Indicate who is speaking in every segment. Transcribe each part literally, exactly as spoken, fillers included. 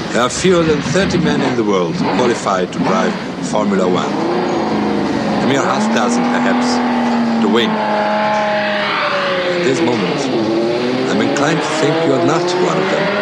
Speaker 1: There are fewer than thirty men in the world qualified to drive Formula One. A mere half dozen, perhaps, to win. At this moment, I'm inclined to think you're not one of them.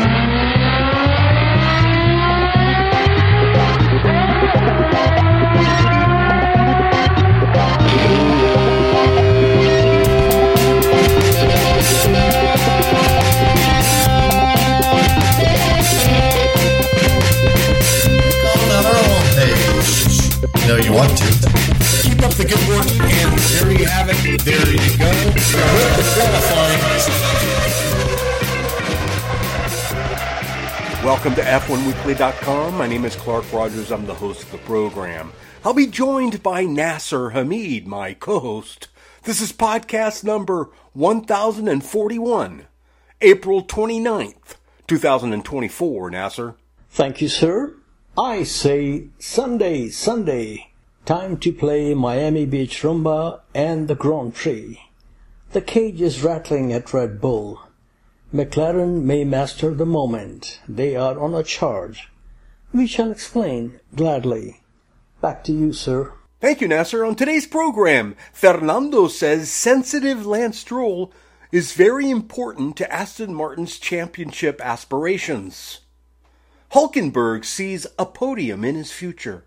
Speaker 2: You know you want to. Keep up the good work, and there you have it. There you go. With the qualifying. Welcome to F one weekly dot com. My name is Clark Rogers. I'm the host of the program. I'll be joined by Nasser Hamid, my co-host. This is podcast number one thousand forty-one, April twenty-ninth, twenty twenty-four, Nasser.
Speaker 3: Thank you, sir. I say Sunday, Sunday, time to play Miami Beach Rumba and the Grand Prix. The cage is rattling at Red Bull. McLaren may master the moment. They are on a charge. We shall explain gladly. Back to you, sir.
Speaker 2: Thank you, Nasser. On today's program, Fernando says sensitive Lance Stroll is very important to Aston Martin's championship aspirations. Hulkenberg sees a podium in his future.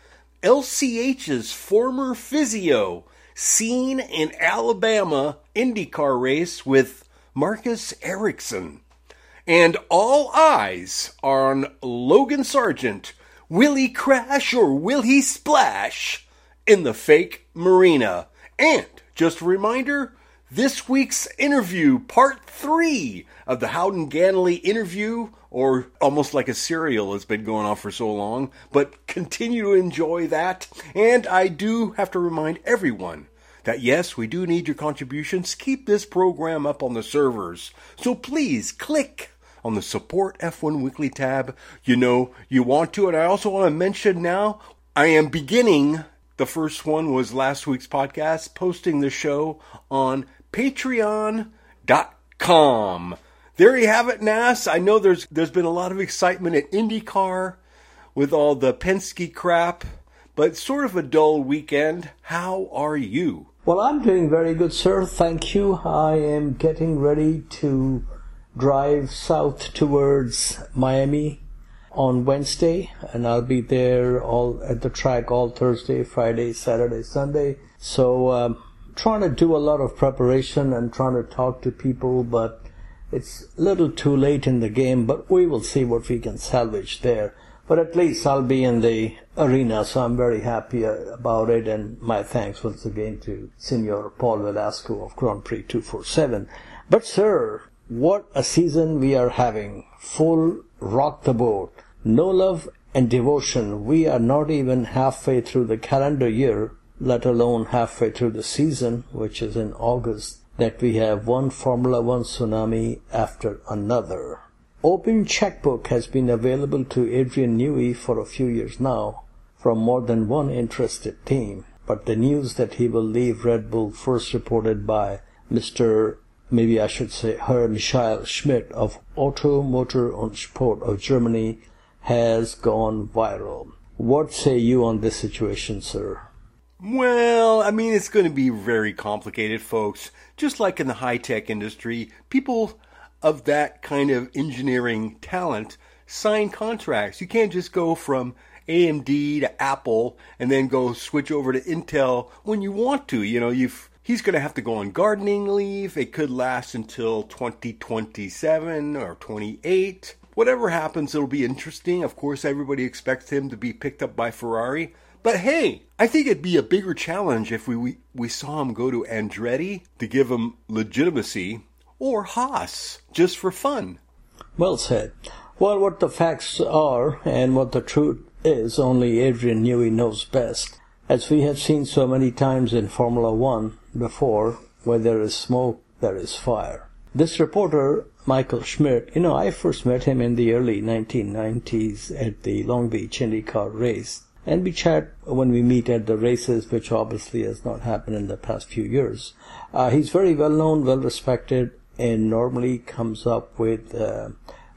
Speaker 2: L C H's former physio seen in Alabama IndyCar race with Marcus Ericsson. And all eyes are on Logan Sargent. Will he crash or will he splash in the fake marina? And just a reminder, this week's interview, part three of the Howden Ganley interview, or almost like a serial has been going on for so long, but continue to enjoy that. And I do have to remind everyone that yes, we do need your contributions. Keep this program up on the servers. So please click on the Support F one Weekly tab. You know you want to. And I also want to mention now, I am beginning, the first one was last week's podcast, posting the show on patreon dot com. There you have it, Nas. I know there's there's been a lot of excitement at IndyCar with all the Penske crap, but sort of a dull weekend. How are you?
Speaker 3: Well, I'm doing very good, sir. Thank you. I am getting ready to drive south towards Miami on Wednesday, and I'll be there all at the track all Thursday, Friday, Saturday, Sunday. So um, trying to do a lot of preparation and trying to talk to people, but it's a little too late in the game, but we will see what we can salvage there. But at least I'll be in the arena, so I'm very happy about it. And my thanks once again to Senor Paul Velasco of Grand Prix two forty-seven. But sir, what a season we are having. Full rock the boat. No love and devotion. We are not even halfway through the calendar year, let alone halfway through the season, which is in August, that we have one Formula One tsunami after another. Open checkbook has been available to Adrian Newey for a few years now from more than one interested team, but the news that he will leave Red Bull, first reported by Mister maybe I should say Herr Michael Schmidt of Auto Motor und Sport of Germany, has gone viral. What say you on this situation, sir?
Speaker 2: Well, I mean, it's going to be very complicated, folks. Just like in the high-tech industry, people of that kind of engineering talent sign contracts. You can't just go from A M D to Apple and then go switch over to Intel when you want to. You know, you've he's going to have to go on gardening leave. It could last until twenty twenty-seven or twenty-eight. Whatever happens, it'll be interesting. Of course, everybody expects him to be picked up by Ferrari. But hey, I think it'd be a bigger challenge if we, we, we saw him go to Andretti to give him legitimacy, or Haas, just for fun.
Speaker 3: Well said. Well, what the facts are and what the truth is, only Adrian Newey knows best. As we have seen so many times in Formula One before, where there is smoke, there is fire. This reporter, Michael Schmidt, you know, I first met him in the early nineteen nineties at the Long Beach IndyCar race. And we chat when we meet at the races, which obviously has not happened in the past few years. Uh, he's very well known, well respected, and normally comes up with uh,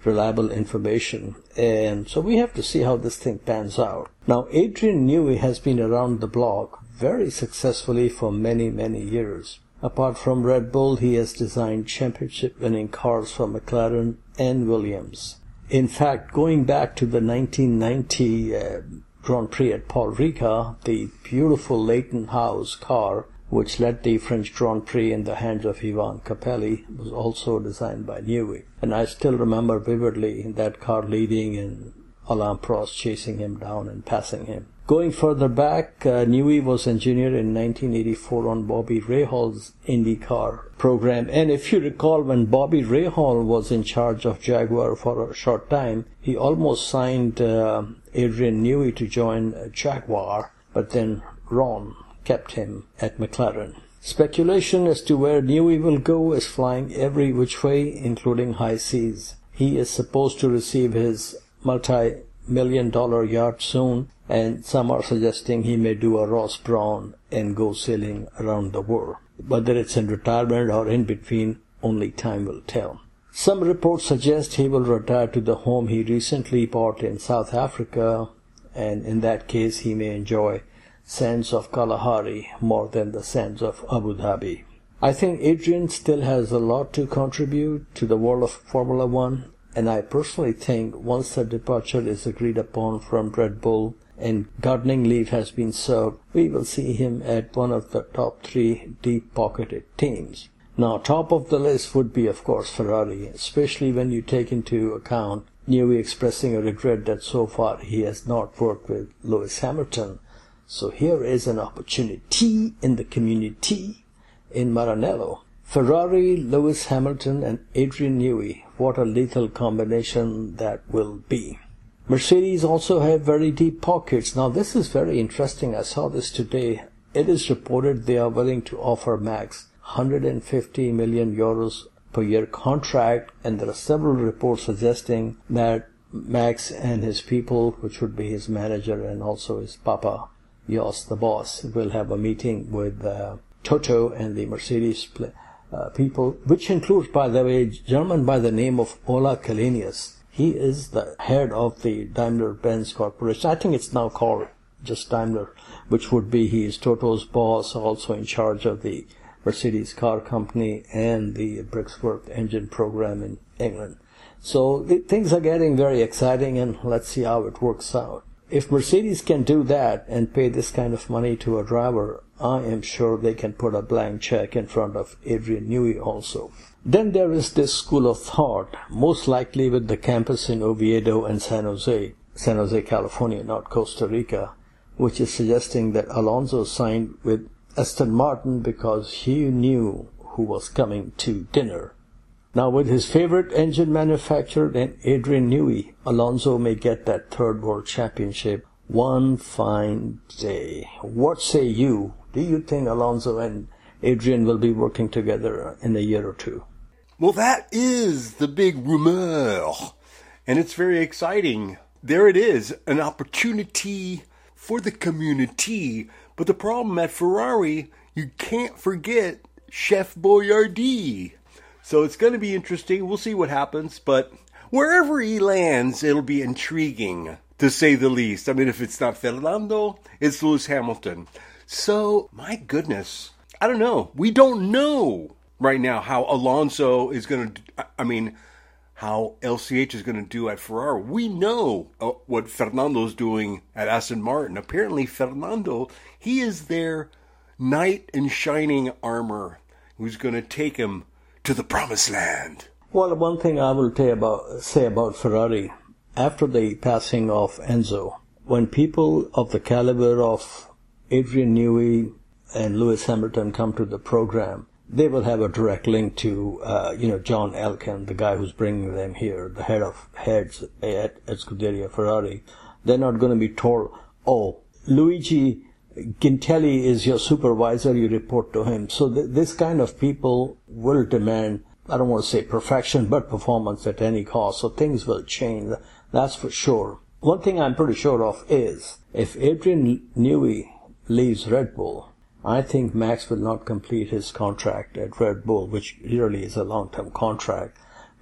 Speaker 3: reliable information. And so we have to see how this thing pans out. Now, Adrian Newey has been around the block very successfully for many, many years. Apart from Red Bull, he has designed championship-winning cars for McLaren and Williams. In fact, going back to the nineteen ninety uh, Grand Prix at Paul Ricard, the beautiful Leighton House car, which led the French Grand Prix in the hands of Ivan Capelli, was also designed by Newey. And I still remember vividly that car leading and Alain Prost chasing him down and passing him. Going further back, uh, Newey was engineer in nineteen eighty-four on Bobby Rahal's IndyCar program. And if you recall, when Bobby Rahal was in charge of Jaguar for a short time, he almost signed uh, Adrian Newey to join Jaguar, but then Ron kept him at McLaren. Speculation as to where Newey will go is flying every which way, including high seas. He is supposed to receive his multi-million dollar yacht soon, and some are suggesting he may do a Ross Brawn and go sailing around the world. Whether it's in retirement or in between, only time will tell. Some reports suggest he will retire to the home he recently bought in South Africa, and in that case he may enjoy sands of Kalahari more than the sands of Abu Dhabi. I think Adrian still has a lot to contribute to the world of Formula One, and I personally think once the departure is agreed upon from Red Bull and gardening leave has been served, we will see him at one of the top three deep-pocketed teams. Now, top of the list would be, of course, Ferrari, especially when you take into account Newey expressing a regret that so far he has not worked with Lewis Hamilton. So here is an opportunity in the community in Maranello. Ferrari, Lewis Hamilton, and Adrian Newey. What a lethal combination that will be. Mercedes also have very deep pockets. Now this is very interesting. I saw this today. It is reported they are willing to offer Max one hundred fifty million euros per year contract, and there are several reports suggesting that Max and his people, which would be his manager and also his papa, Jos the boss, will have a meeting with uh, Toto and the Mercedes uh, people, which includes, by the way, a gentleman by the name of Ola Kalenius. He is the head of the Daimler-Benz Corporation. I think it's now called just Daimler, which would be he is Toto's boss, also in charge of the Mercedes car company and the Brixworth engine program in England. So the, things are getting very exciting, and let's see how it works out. If Mercedes can do that and pay this kind of money to a driver, I am sure they can put a blank check in front of Adrian Newey also. Then there is this school of thought, most likely with the campus in Oviedo and San Jose, San Jose, California, not Costa Rica, which is suggesting that Alonso signed with Aston Martin because he knew who was coming to dinner. Now, with his favorite engine manufacturer and Adrian Newey, Alonso may get that third world championship one fine day. What say you? Do you think Alonso and Adrian will be working together in a year or two?
Speaker 2: Well, that is the big rumor, and it's very exciting. There it is, an opportunity for the community. But the problem at Ferrari, you can't forget Chef Boyardee. So it's going to be interesting. We'll see what happens. But wherever he lands, it'll be intriguing, to say the least. I mean, if it's not Fernando, it's Lewis Hamilton. So, my goodness, I don't know. We don't know right now how Alonso is going to, I mean, how L C H is going to do at Ferrari. We know uh, what Fernando's doing at Aston Martin. Apparently, Fernando, he is their knight in shining armor who's going to take him to the promised land.
Speaker 3: Well, one thing I will say about, say about Ferrari, after the passing of Enzo, when people of the caliber of Adrian Newey and Lewis Hamilton come to the program, they will have a direct link to, uh, you know, John Elkann, the guy who's bringing them here, the head of heads at, at Scuderia Ferrari. They're not going to be told, oh, Luigi Gintelli is your supervisor, you report to him. So th- this kind of people will demand, I don't want to say perfection, but performance at any cost. So things will change, that's for sure. One thing I'm pretty sure of is, if Adrian Newey leaves Red Bull, I think Max will not complete his contract at Red Bull, which really is a long-term contract,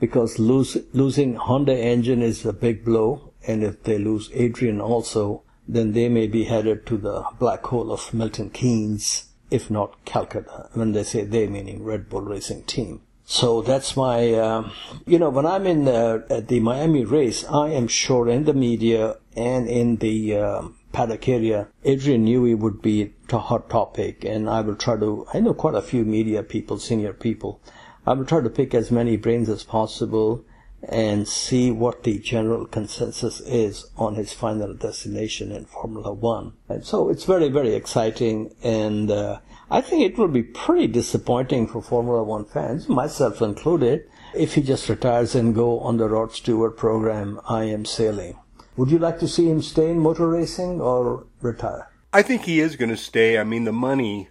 Speaker 3: because lose, losing Honda engine is a big blow, and if they lose Adrian also, then they may be headed to the black hole of Milton Keynes, if not Calcutta, when they say they, meaning Red Bull Racing Team. So that's my, uh, you know, when I'm in uh, at the Miami race, I am sure in the media and in the uh, paddock area, Adrian Newey would be a hot topic, and I will try to, I know quite a few media people, senior people, I will try to pick as many brains as possible and see what the general consensus is on his final destination in Formula One. And so it's very, very exciting, and uh, I think it will be pretty disappointing for Formula One fans, myself included, if he just retires and go on the Rod Stewart program, I Am Sailing. Would you like to see him stay in motor racing or retire?
Speaker 2: I think he is going to stay. I mean, the money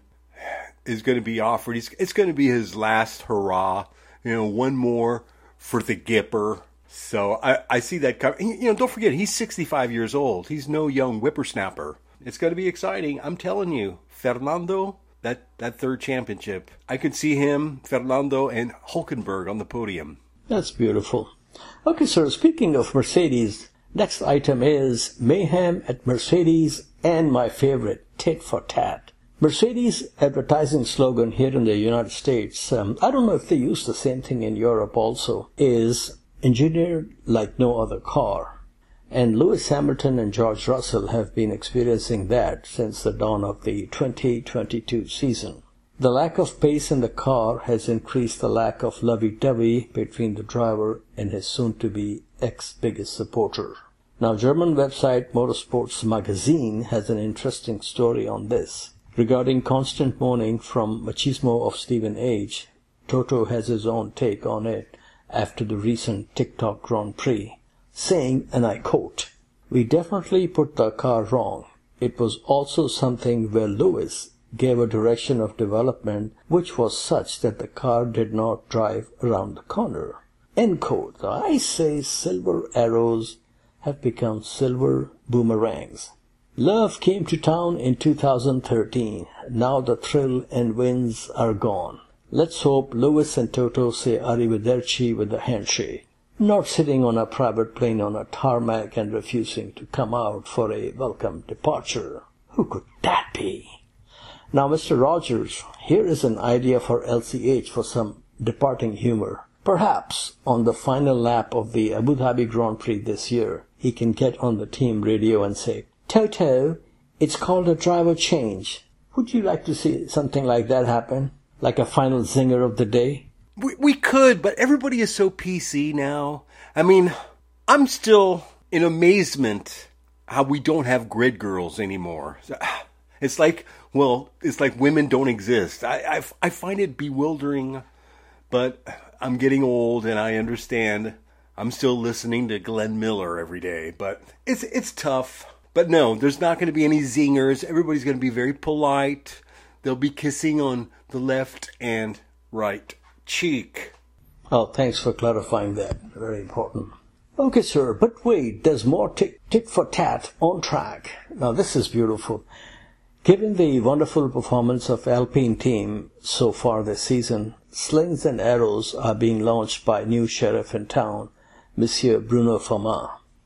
Speaker 2: is going to be offered. He's, it's going to be his last hurrah. You know, one more for the Gipper. So I, I see that coming. You know, don't forget, he's sixty-five years old. He's no young whippersnapper. It's going to be exciting. I'm telling you, Fernando, that, that third championship, I could see him, Fernando, and Hulkenberg on the podium.
Speaker 3: That's beautiful. Okay, sir, speaking of Mercedes, next item is mayhem at Mercedes and my favorite, tit for tat. Mercedes' advertising slogan here in the United States, um, I don't know if they use the same thing in Europe also, is engineered like no other car. And Lewis Hamilton and George Russell have been experiencing that since the dawn of the twenty twenty-two season. The lack of pace in the car has increased the lack of lovey-dovey between the driver and his soon-to-be ex-biggest supporter. Now, German website Motorsports Magazine has an interesting story on this. Regarding constant moaning from machismo of Stephen H., Toto has his own take on it after the recent TikTok Grand Prix, saying, and I quote, "We definitely put the car wrong. It was also something where Lewis gave a direction of development which was such that the car did not drive around the corner." End quote. I say silver arrows have become silver boomerangs. Love came to town in two thousand thirteen. Now the thrill and wins are gone. Let's hope Lewis and Toto say arrivederci with a handshake, not sitting on a private plane on a tarmac and refusing to come out for a welcome departure. Who could that be? Now, Mister Rogers, here is an idea for L C H for some departing humor. Perhaps on the final lap of the Abu Dhabi Grand Prix this year, he can get on the team radio and say, "Toto, it's called a driver change." Would you like to see something like that happen? Like a final zinger of the day?
Speaker 2: We, we could, but everybody is so P C now. I mean, I'm still in amazement how we don't have grid girls anymore. It's like, well, it's like women don't exist. I, I, I find it bewildering, but I'm getting old and I understand. I'm still listening to Glenn Miller every day, but it's it's tough. But no, there's not going to be any zingers. Everybody's going to be very polite. They'll be kissing on the left and right cheek.
Speaker 3: Oh, thanks for clarifying that. Very important. Okay, sir, but wait, there's more tit, tit for tat on track. Now, this is beautiful. Given the wonderful performance of Alpine team so far this season, slings and arrows are being launched by new sheriff in town, Monsieur Bruno Famin.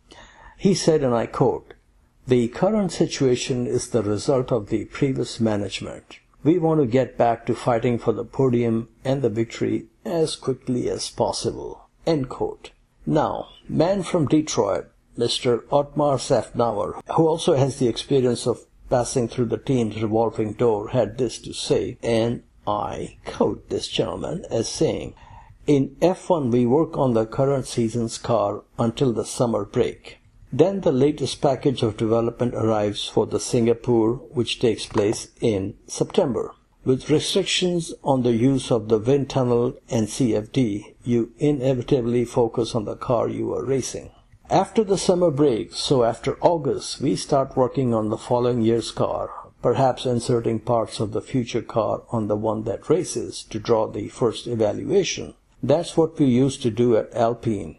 Speaker 3: He said, and I quote, "The current situation is the result of the previous management. We want to get back to fighting for the podium and the victory as quickly as possible." End quote. Now, man from Detroit, Mister Otmar Szafnauer, who also has the experience of passing through the team's revolving door, had this to say, and I quote this gentleman as saying, "In F one we work on the current season's car until the summer break. Then the latest package of development arrives for the Singapore, which takes place in September. With restrictions on the use of the wind tunnel and C F D, you inevitably focus on the car you are racing. After the summer break, so after August, we start working on the following year's car, perhaps inserting parts of the future car on the one that races to draw the first evaluation. That's what we used to do at Alpine.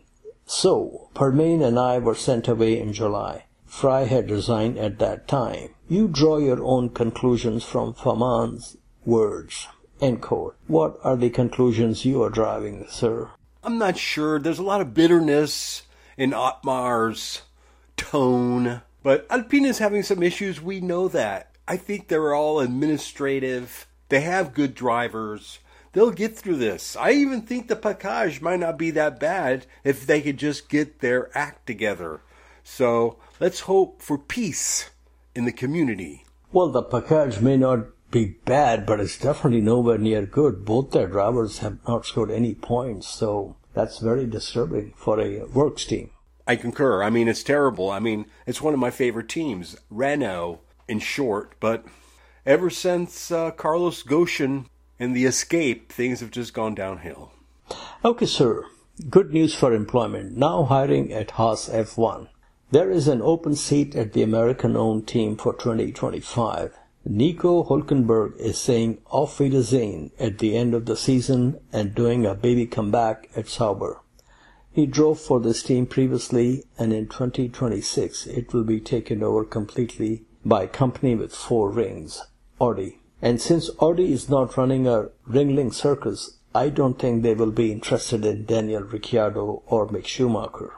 Speaker 3: So, Permain and I were sent away in July. Fry had resigned at that time. You draw your own conclusions from Famin's words." End quote. What are the conclusions you are driving, sir?
Speaker 2: I'm not sure. There's a lot of bitterness in Otmar's tone. But Alpine is having some issues. We know that. I think they're all administrative. They have good drivers. They'll get through this. I even think the package might not be that bad if they could just get their act together. So let's hope for peace in the community.
Speaker 3: Well, the package may not be bad, but it's definitely nowhere near good. Both their drivers have not scored any points, so that's very disturbing for a works team.
Speaker 2: I concur. I mean, it's terrible. I mean, it's one of my favorite teams, Renault, in short. But ever since uh, Carlos Ghosn and the escape, things have just gone downhill.
Speaker 3: Okay, sir. Good news for employment. Now hiring at Haas F one. There is an open seat at the American-owned team for twenty twenty-five. Nico Hülkenberg is saying auf Wiedersehen at the end of the season and doing a baby comeback at Sauber. He drove for this team previously, and in twenty twenty-six it will be taken over completely by a company with four rings, Audi. And since Audi is not running a Ringling circus, I don't think they will be interested in Daniel Ricciardo or Mick Schumacher.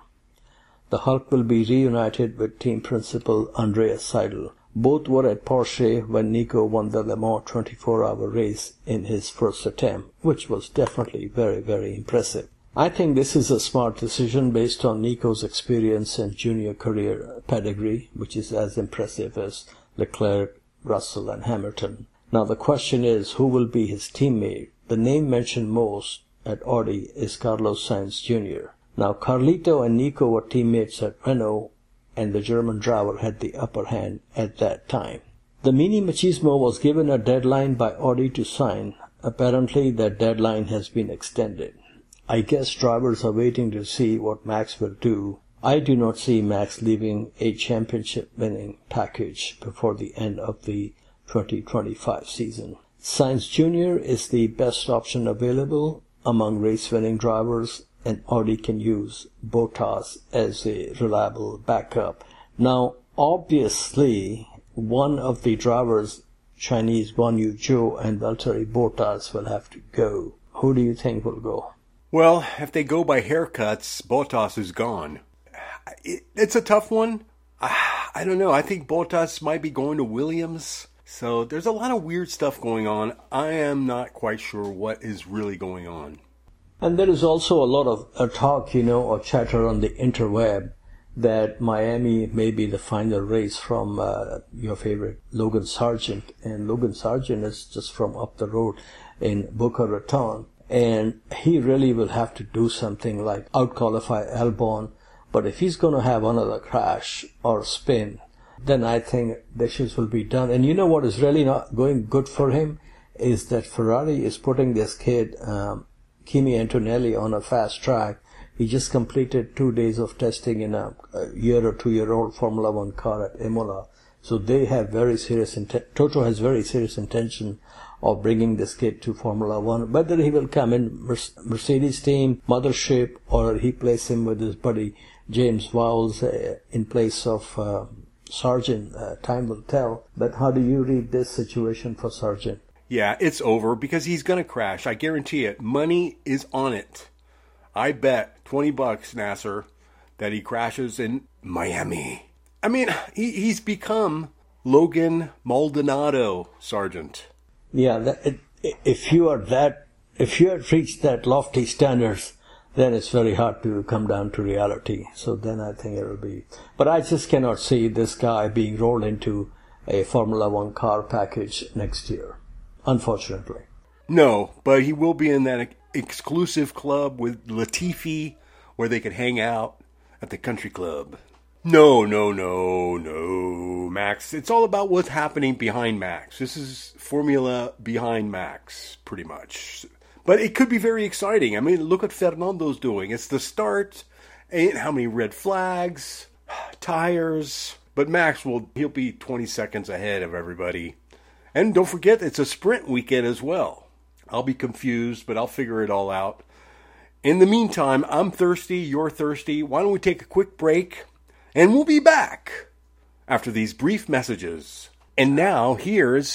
Speaker 3: The Hulk will be reunited with team principal Andreas Seidel. Both were at Porsche when Nico won the Le Mans twenty-four hour race in his first attempt, which was definitely very, very impressive. I think this is a smart decision based on Nico's experience and junior career pedigree, which is as impressive as Leclerc, Russell, and Hamilton. Now the question is, who will be his teammate? The name mentioned most at Audi is Carlos Sainz Junior Now Carlito and Nico were teammates at Renault, and the German driver had the upper hand at that time. The Mini Machismo was given a deadline by Audi to sign. Apparently that deadline has been extended. I guess drivers are waiting to see what Max will do. I do not see Max leaving a championship-winning package before the end of the twenty twenty-five season. Sainz Junior is the best option available among race-winning drivers, and Audi can use Bottas as a reliable backup. Now, obviously, one of the drivers, Chinese Guan Yu Zhou and Valtteri Bottas, will have to go. Who do you think will go?
Speaker 2: Well, if they go by haircuts, Bottas is gone. It's a tough one. I don't know. I think Bottas might be going to Williams. So there's a lot of weird stuff going on. I am not quite sure what is really going on.
Speaker 3: And there is also a lot of uh, talk, you know, or chatter on the interweb that Miami may be the final race from uh, your favorite Logan Sargent. And Logan Sargent is just from up the road in Boca Raton. And he really will have to do something like outqualify Albon. But if he's going to have another crash or spin, then I think the issues will be done. And you know what is really not going good for him is that Ferrari is putting this kid, um, Kimi Antonelli, on a fast track. He just completed two days of testing in a, a year or two-year-old Formula One car at Imola. So they have very serious intent. Toto has very serious intention of bringing this kid to Formula One. Whether he will come in Mercedes team, mothership, or he plays him with his buddy James Vowles uh, in place of uh, Sargent, uh, time will tell. But how do you read this situation for Sargent?
Speaker 2: Yeah, it's over because he's going to crash. I guarantee it. Money is on it. I bet twenty bucks, Nasser, that he crashes in Miami. I mean, he, he's become Logan Maldonado, Sargent.
Speaker 3: Yeah, that, it, if you are that, if you have reached that lofty standards, then it's very hard to come down to reality. So then I think it will be. But I just cannot see this guy being rolled into a Formula One car package next year, unfortunately.
Speaker 2: No, but he will be in that exclusive club with Latifi where they could hang out at the country club. No, no, no, no, Max. It's all about what's happening behind Max. This is Formula behind Max, pretty much. But it could be very exciting. I mean, look what Fernando's doing. It's the start. Ain't how many red flags, tires. But Max will, he'll be twenty seconds ahead of everybody. And don't forget, it's a sprint weekend as well. I'll be confused, but I'll figure it all out. In the meantime, I'm thirsty, you're thirsty. Why don't we take a quick break? And we'll be back after these brief messages. And now, here's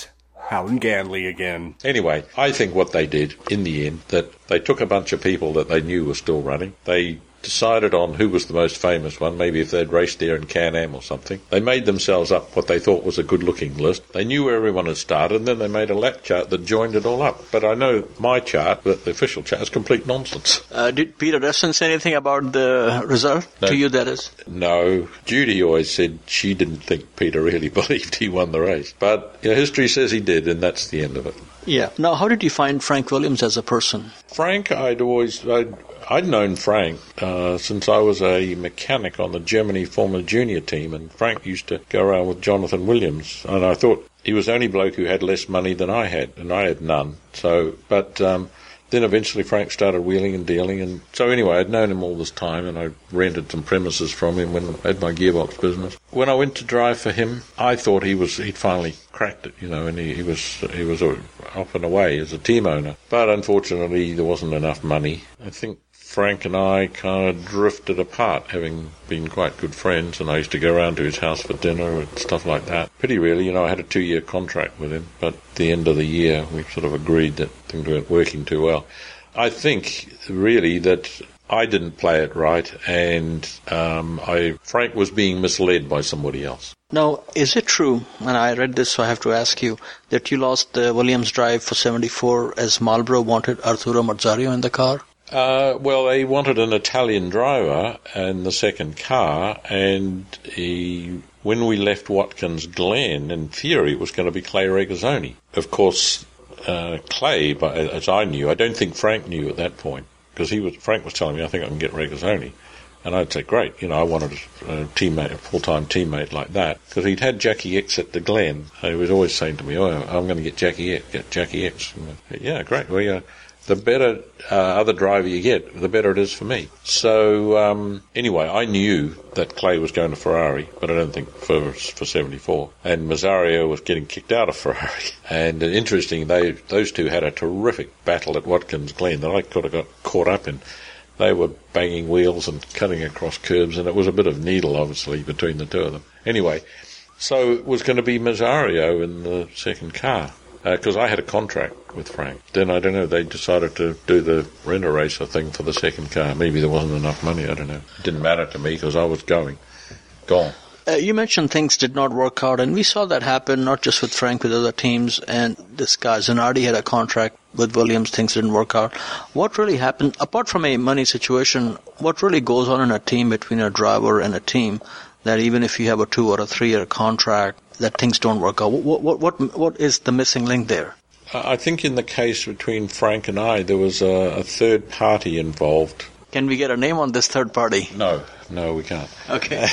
Speaker 2: Alan Ganley again.
Speaker 4: Anyway, I think what they did in the end, that they took a bunch of people that they knew were still running. They decided on who was the most famous one, maybe if they'd raced there in Can-Am or something. They made themselves up what they thought was a good-looking list. They knew where everyone had started, and then they made a lap chart that joined it all up. But I know my chart, the official chart, is complete nonsense.
Speaker 5: Uh, did Peter Dustin say anything about the result?
Speaker 4: No.
Speaker 5: To you, that is?
Speaker 4: No. Judy always said she didn't think Peter really believed he won the race. But you know, history says he did, and that's the end of it.
Speaker 5: Yeah. Now, how did you find Frank Williams as a person?
Speaker 4: Frank, I'd always... I'd, I'd known Frank uh, since I was a mechanic on the Germany Formula Junior team, and Frank used to go around with Jonathan Williams, and I thought he was the only bloke who had less money than I had, and I had none. So, but um, then eventually Frank started wheeling and dealing, and so anyway, I'd known him all this time, and I rented some premises from him when I had my gearbox business. When I went to drive for him, I thought he was he'd finally cracked it, you know, and he, he was he was off and away as a team owner. But unfortunately, there wasn't enough money. I think Frank and I kind of drifted apart, having been quite good friends, and I used to go around to his house for dinner and stuff like that. Pretty really, you know, I had a two-year contract with him, but at the end of the year, we sort of agreed that things weren't working too well. I think, really, that I didn't play it right, and um, I Frank was being misled by somebody else.
Speaker 5: Now, is it true, and I read this, so I have to ask you, that you lost the Williams drive for seventy-four as Marlboro wanted Arturo Mazzario in the car?
Speaker 4: Uh, well, they wanted an Italian driver in the second car, and he, when we left Watkins Glen, in theory, it was going to be Clay Regazzoni. Of course, uh, Clay, but as I knew, I don't think Frank knew at that point, because he was Frank was telling me, I think I can get Regazzoni. And I'd say, great, you know, I wanted a teammate, a full-time teammate like that, because he'd had Jackie X at the Glen. He was always saying to me, oh, I'm going to get Jackie X, get Jackie X. And I, yeah, great, well, yeah. The better uh, other driver you get, the better it is for me. So, um, anyway, I knew that Clay was going to Ferrari, but I don't think for for seventy-four. And Mazzario was getting kicked out of Ferrari. And uh, interesting, they those two had a terrific battle at Watkins Glen that I could have got caught up in. They were banging wheels and cutting across curbs, and it was a bit of needle, obviously, between the two of them. Anyway, so it was going to be Mazzario in the second car. Because uh, I had a contract with Frank. Then, I don't know, they decided to do the rent-a-racer thing for the second car. Maybe there wasn't enough money, I don't know. It didn't matter to me because I was going. Gone.
Speaker 5: Uh, you mentioned things did not work out, and we saw that happen not just with Frank, with other teams, and this guy, Zanardi, had a contract with Williams, things didn't work out. What really happened, apart from a money situation, what really goes on in a team between a driver and a team, that even if you have a two or a three-year contract, that things don't work out? What, what, what, what is the missing link there?
Speaker 4: I think in the case between Frank and I, there was a, a third party involved.
Speaker 5: Can we get a name on this third party?
Speaker 4: No, no, we can't.
Speaker 5: Okay.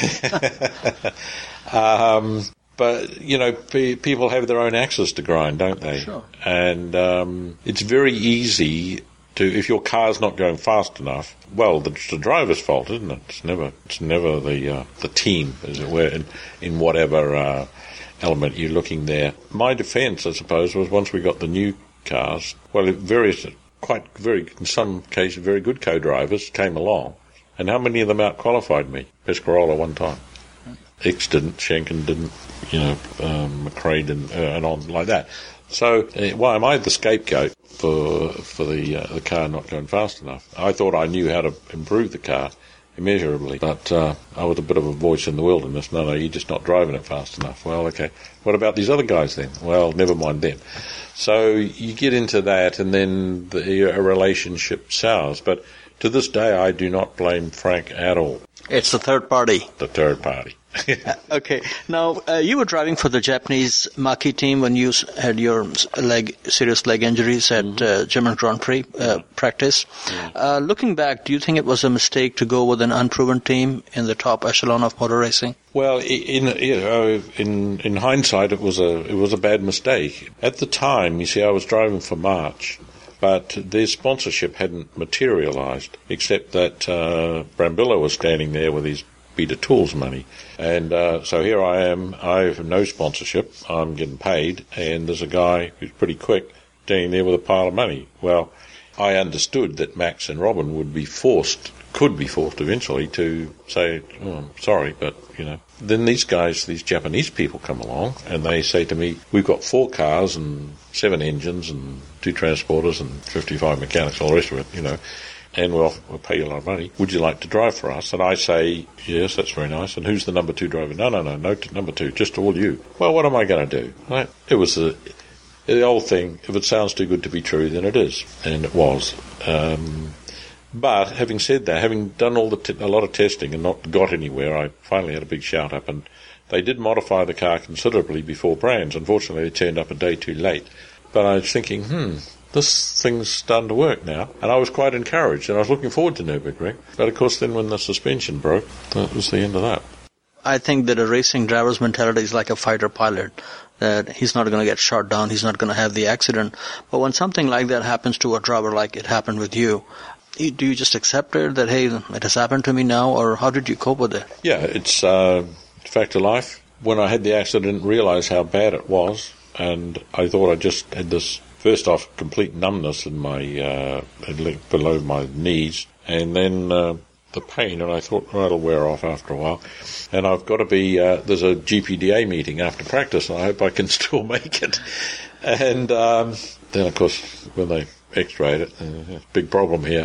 Speaker 4: um, but, you know, pe- people have their own axes to grind, don't they?
Speaker 5: Sure.
Speaker 4: And um, it's very easy to, if your car's not going fast enough, well, it's the driver's fault, isn't it? It's never, it's never the uh, the team, as it were, in, in whatever uh, element you're looking there. My defence, I suppose, was once we got the new cars, well, various, quite very, in some cases, very good co-drivers came along, and how many of them out-qualified me? Pescarola one time. X didn't, Schenken didn't, you know, um, McRae didn't, uh, and on like that. So, uh, why am I the scapegoat for for the uh, the car not going fast enough? I thought I knew how to improve the car immeasurably, but uh, I was a bit of a voice in the wilderness. No, no, you're just not driving it fast enough. Well, okay. What about these other guys then? Well, never mind them. So you get into that, and then the a relationship sours. But to this day, I do not blame Frank at all.
Speaker 5: It's the third party.
Speaker 4: The third party.
Speaker 5: uh, okay. Now, uh, you were driving for the Japanese Maki team when you had your leg, serious leg injuries at mm-hmm. uh, German Grand Prix uh, yeah. practice. Yeah. Uh, looking back, do you think it was a mistake to go with an unproven team in the top echelon of motor racing?
Speaker 4: Well, in you know, in in hindsight, it was a it was a bad mistake. At the time, you see, I was driving for March, but their sponsorship hadn't materialised, except that uh, Brambilla was standing there with his Beta Tools money. And uh, so here I am, I have no sponsorship, I'm getting paid, and there's a guy who's pretty quick standing there with a pile of money. Well, I understood that Max and Robin would be forced could be forced eventually to say, oh, I'm sorry, but, you know. Then these guys, these Japanese people come along and they say to me, we've got four cars and seven engines and two transporters and fifty-five mechanics, all the rest of it, you know, and we'll, we'll pay you a lot of money. Would you like to drive for us? And I say, yes, that's very nice. And who's the number two driver? No, no, no, no t- number two, just all you. Well, what am I going to do? Right? It was a, the old thing, if it sounds too good to be true, then it is. And it was. Um, but having said that, having done all the t- a lot of testing and not got anywhere, I finally had a big shout up, and they did modify the car considerably before Brands. Unfortunately, they turned up a day too late. But I was thinking, hmm, this thing's starting to work now. And I was quite encouraged, and I was looking forward to Nürburgring. But of course, then when the suspension broke, that was the end of that.
Speaker 5: I think that a racing driver's mentality is like a fighter pilot, that he's not going to get shot down, he's not going to have the accident. But when something like that happens to a driver, like it happened with you, do you just accept it, that, hey, it has happened to me now, or how did you cope with it?
Speaker 4: Yeah, it's uh, a fact of life. When I had the accident, I didn't realise how bad it was, and I thought I just had this, first off, complete numbness in my, uh, below my knees, and then uh, the pain, and I thought, well, it'll wear off after a while. And I've got to be, uh, there's a G P D A meeting after practice, and I hope I can still make it. And um, then, of course, when they x-rayed it, uh, big problem here.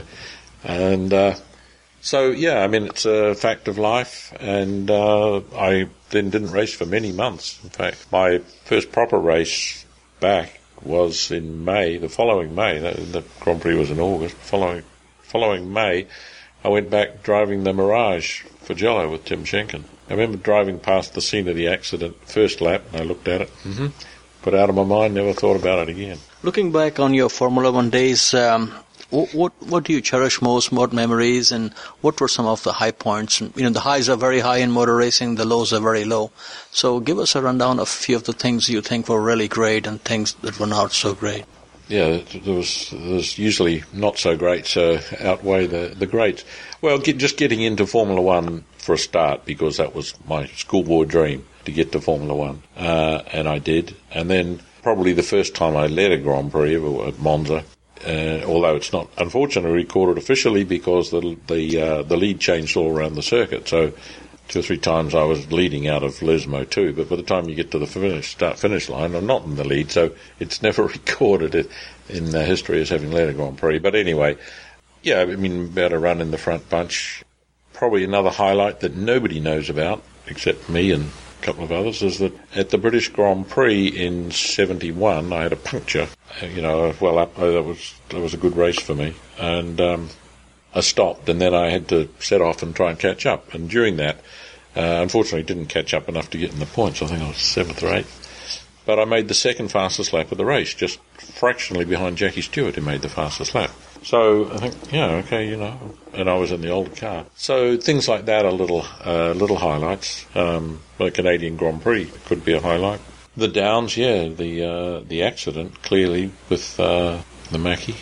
Speaker 4: And uh, so, yeah, I mean, it's a fact of life, and uh, I then didn't race for many months. In fact, my first proper race back was in May, the following May. The, the Grand Prix was in August. Following following May, I went back driving the Mirage for Jello with Tim Schenken. I remember driving past the scene of the accident, first lap, and I looked at it, mm-hmm, put it out of my mind, never thought about it again.
Speaker 5: Looking back on your Formula One days, um, what, what what do you cherish most, what memories, and what were some of the high points? And, you know, the highs are very high in motor racing, the lows are very low. So give us a rundown of a few of the things you think were really great and things that were not so great.
Speaker 4: Yeah, there was, there was usually not so great, so outweigh the, the greats. Well, get, just getting into Formula One for a start, because that was my schoolboy dream, to get to Formula One, uh, and I did. And then probably the first time I led a Grand Prix at Monza, uh, although it's not unfortunately recorded officially because the the uh, the lead changed all around the circuit. So two or three times I was leading out of Lesmo too, but by the time you get to the finish, start finish line, I'm not in the lead, so it's never recorded in the history as having led a Grand Prix. But anyway, yeah, I mean, about a run in the front bunch. Probably another highlight that nobody knows about, except me and a couple of others, is that at the British Grand Prix in seventy-one, I had a puncture. You know, well up, oh, that was that was a good race for me, and um, I stopped, and then I had to set off and try and catch up. And during that, uh, unfortunately, didn't catch up enough to get in the points. I think I was seventh or eighth. But I made the second fastest lap of the race, just fractionally behind Jackie Stewart, who made the fastest lap. So I think, yeah, okay, you know, and I was in the older car. So things like that are little uh, little highlights. Um, the Canadian Grand Prix could be a highlight. The Downs, yeah, the uh, the accident, clearly, with uh, the Mackie.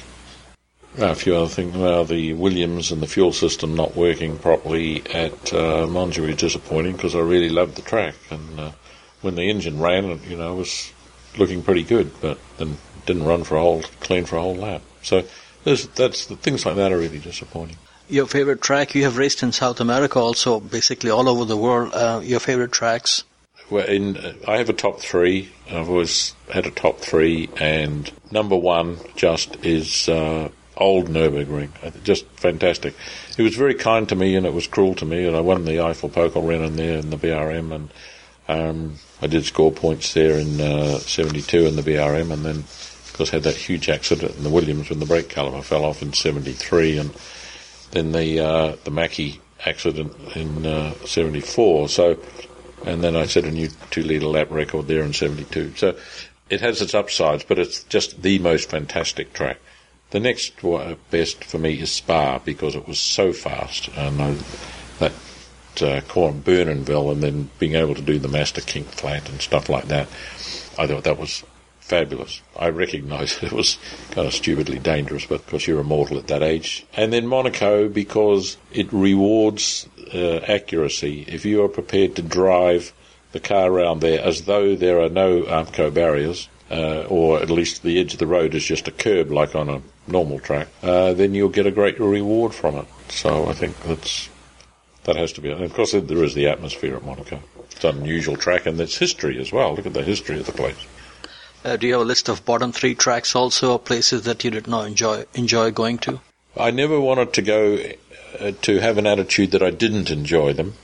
Speaker 4: A few other things. Well, the Williams and the fuel system not working properly at uh, Monza was disappointing, because I really loved the track. And uh, when the engine ran, you know, it was looking pretty good, but then didn't run for a whole, clean for a whole lap. So there's, that's the things like that are really disappointing.
Speaker 5: Your favorite track? You have raced in South America also, basically all over the world. Uh, your favorite tracks?
Speaker 4: Well, in, uh, I have a top three. I've always had a top three, and number one just is uh, old Nürburgring. Just fantastic. It was very kind to me, and it was cruel to me, and I won the Eiffel Pokal Rennen there in the B R M, and um, I did score points there in uh, seventy-two in the B R M, and then, of course, had that huge accident in the Williams when the brake caliper fell off in seventy-three, and then the uh, the Mackie accident in uh, seventy-four. So, and then I set a new two-litre lap record there in seventy-two. So it has its upsides, but it's just the most fantastic track. The next best for me is Spa, because it was so fast, and I, that uh, corner Bernenville, and then being able to do the Master Kink flat and stuff like that, I thought that was fabulous. I recognise it was kind of stupidly dangerous, but because you're immortal at that age. And then Monaco, because it rewards uh, accuracy. If you are prepared to drive the car around there as though there are no Armco barriers, uh, or at least the edge of the road is just a curb like on a normal track, uh, then you'll get a great reward from it. So I think that's that has to be. And of course, there is the atmosphere at Monaco. It's an unusual track, and there's history as well. Look at the history of the place.
Speaker 5: Uh, do you have a list of bottom three tracks also, or places that you did not enjoy enjoy going to?
Speaker 4: I never wanted to go uh, to have an attitude that I didn't enjoy them.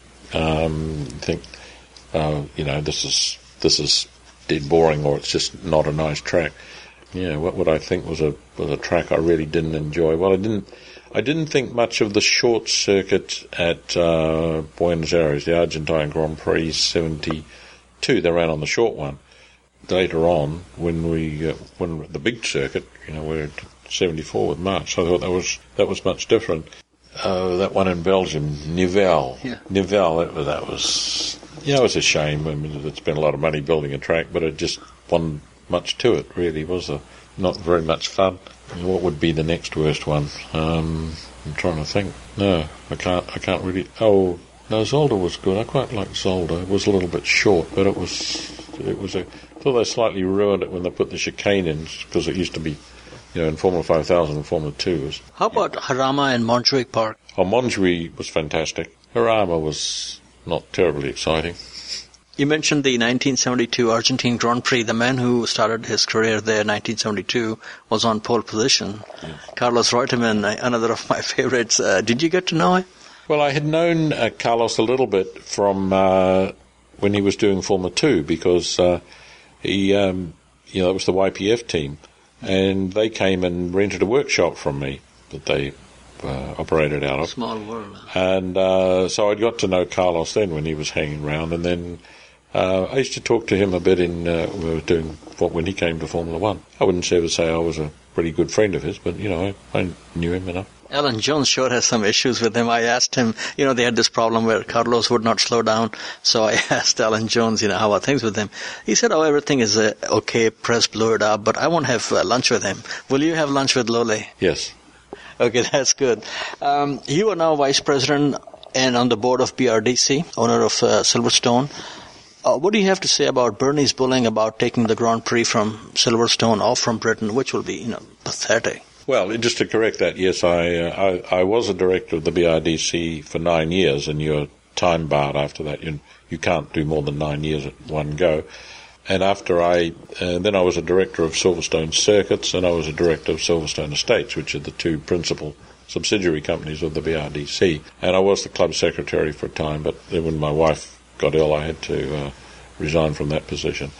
Speaker 4: Um, think, uh, you know, this is this is dead boring, or it's just not a nice track. Yeah, what would I think was a was a track I really didn't enjoy? Well, I didn't I didn't think much of the short circuit at uh, Buenos Aires, the Argentine Grand Prix seventy-two. They ran on the short one. Later on, when we uh, when the big circuit, you know, we're at seventy-four with March. I thought that was that was much different. Uh, that one in Belgium, Nivelles.
Speaker 5: Yeah.
Speaker 4: Nivelles, that, that was, yeah, it was a shame. I mean, they'd spent a lot of money building a track, but it just wasn't much to it, really. It was a, not very much fun. What would be the next worst one? Um, I'm trying to think. No, I can't, I can't really, oh, no, Zolder was good. I quite liked Zolder. It was a little bit short, but it was, it was a, I thought they slightly ruined it when they put the chicane in, because it used to be, you know, in Formula five thousand and Formula two. Was,
Speaker 5: How about yeah. Jarama and Montjuic Park?
Speaker 4: Oh, Montjuic was fantastic. Jarama was not terribly exciting.
Speaker 5: You mentioned the nineteen seventy-two Argentine Grand Prix. The man who started his career there in nineteen seventy-two was on pole position. Yes. Carlos Reutemann, another of my favorites. Uh, did you get to know him?
Speaker 4: Well, I had known uh, Carlos a little bit from uh, when he was doing Formula two, because uh, he, um, you know, it was the Y P F team. And they came and rented a workshop from me that they uh, operated out of.
Speaker 5: Small world.
Speaker 4: And uh, so I got to know Carlos then when he was hanging around. And then uh, I used to talk to him a bit in uh, we were doing when he came to Formula One. I wouldn't ever say I was a pretty good friend of his, but, you know, I, I knew him enough.
Speaker 5: Alan Jones sure has some issues with him. I asked him, you know, they had this problem where Carlos would not slow down. So I asked Alan Jones, you know, how are things with him? He said, oh, everything is uh, okay, press blew it up, but I won't have uh, lunch with him. Will you have lunch with Lole?
Speaker 4: Yes.
Speaker 5: Okay, that's good. Um, you are now vice president and on the board of B R D C, owner of uh, Silverstone. Uh, what do you have to say about Bernie's bullying about taking the Grand Prix from Silverstone off from Britain, which will be, you know, pathetic?
Speaker 4: Well, just to correct that, yes, I, uh, I I was a director of the B R D C for nine years, and you're time barred after that. You you can't do more than nine years at one go. And after I, uh, then I was a director of Silverstone Circuits, and I was a director of Silverstone Estates, which are the two principal subsidiary companies of the B R D C. And I was the club secretary for a time, but then when my wife got ill, I had to uh, resign from that position.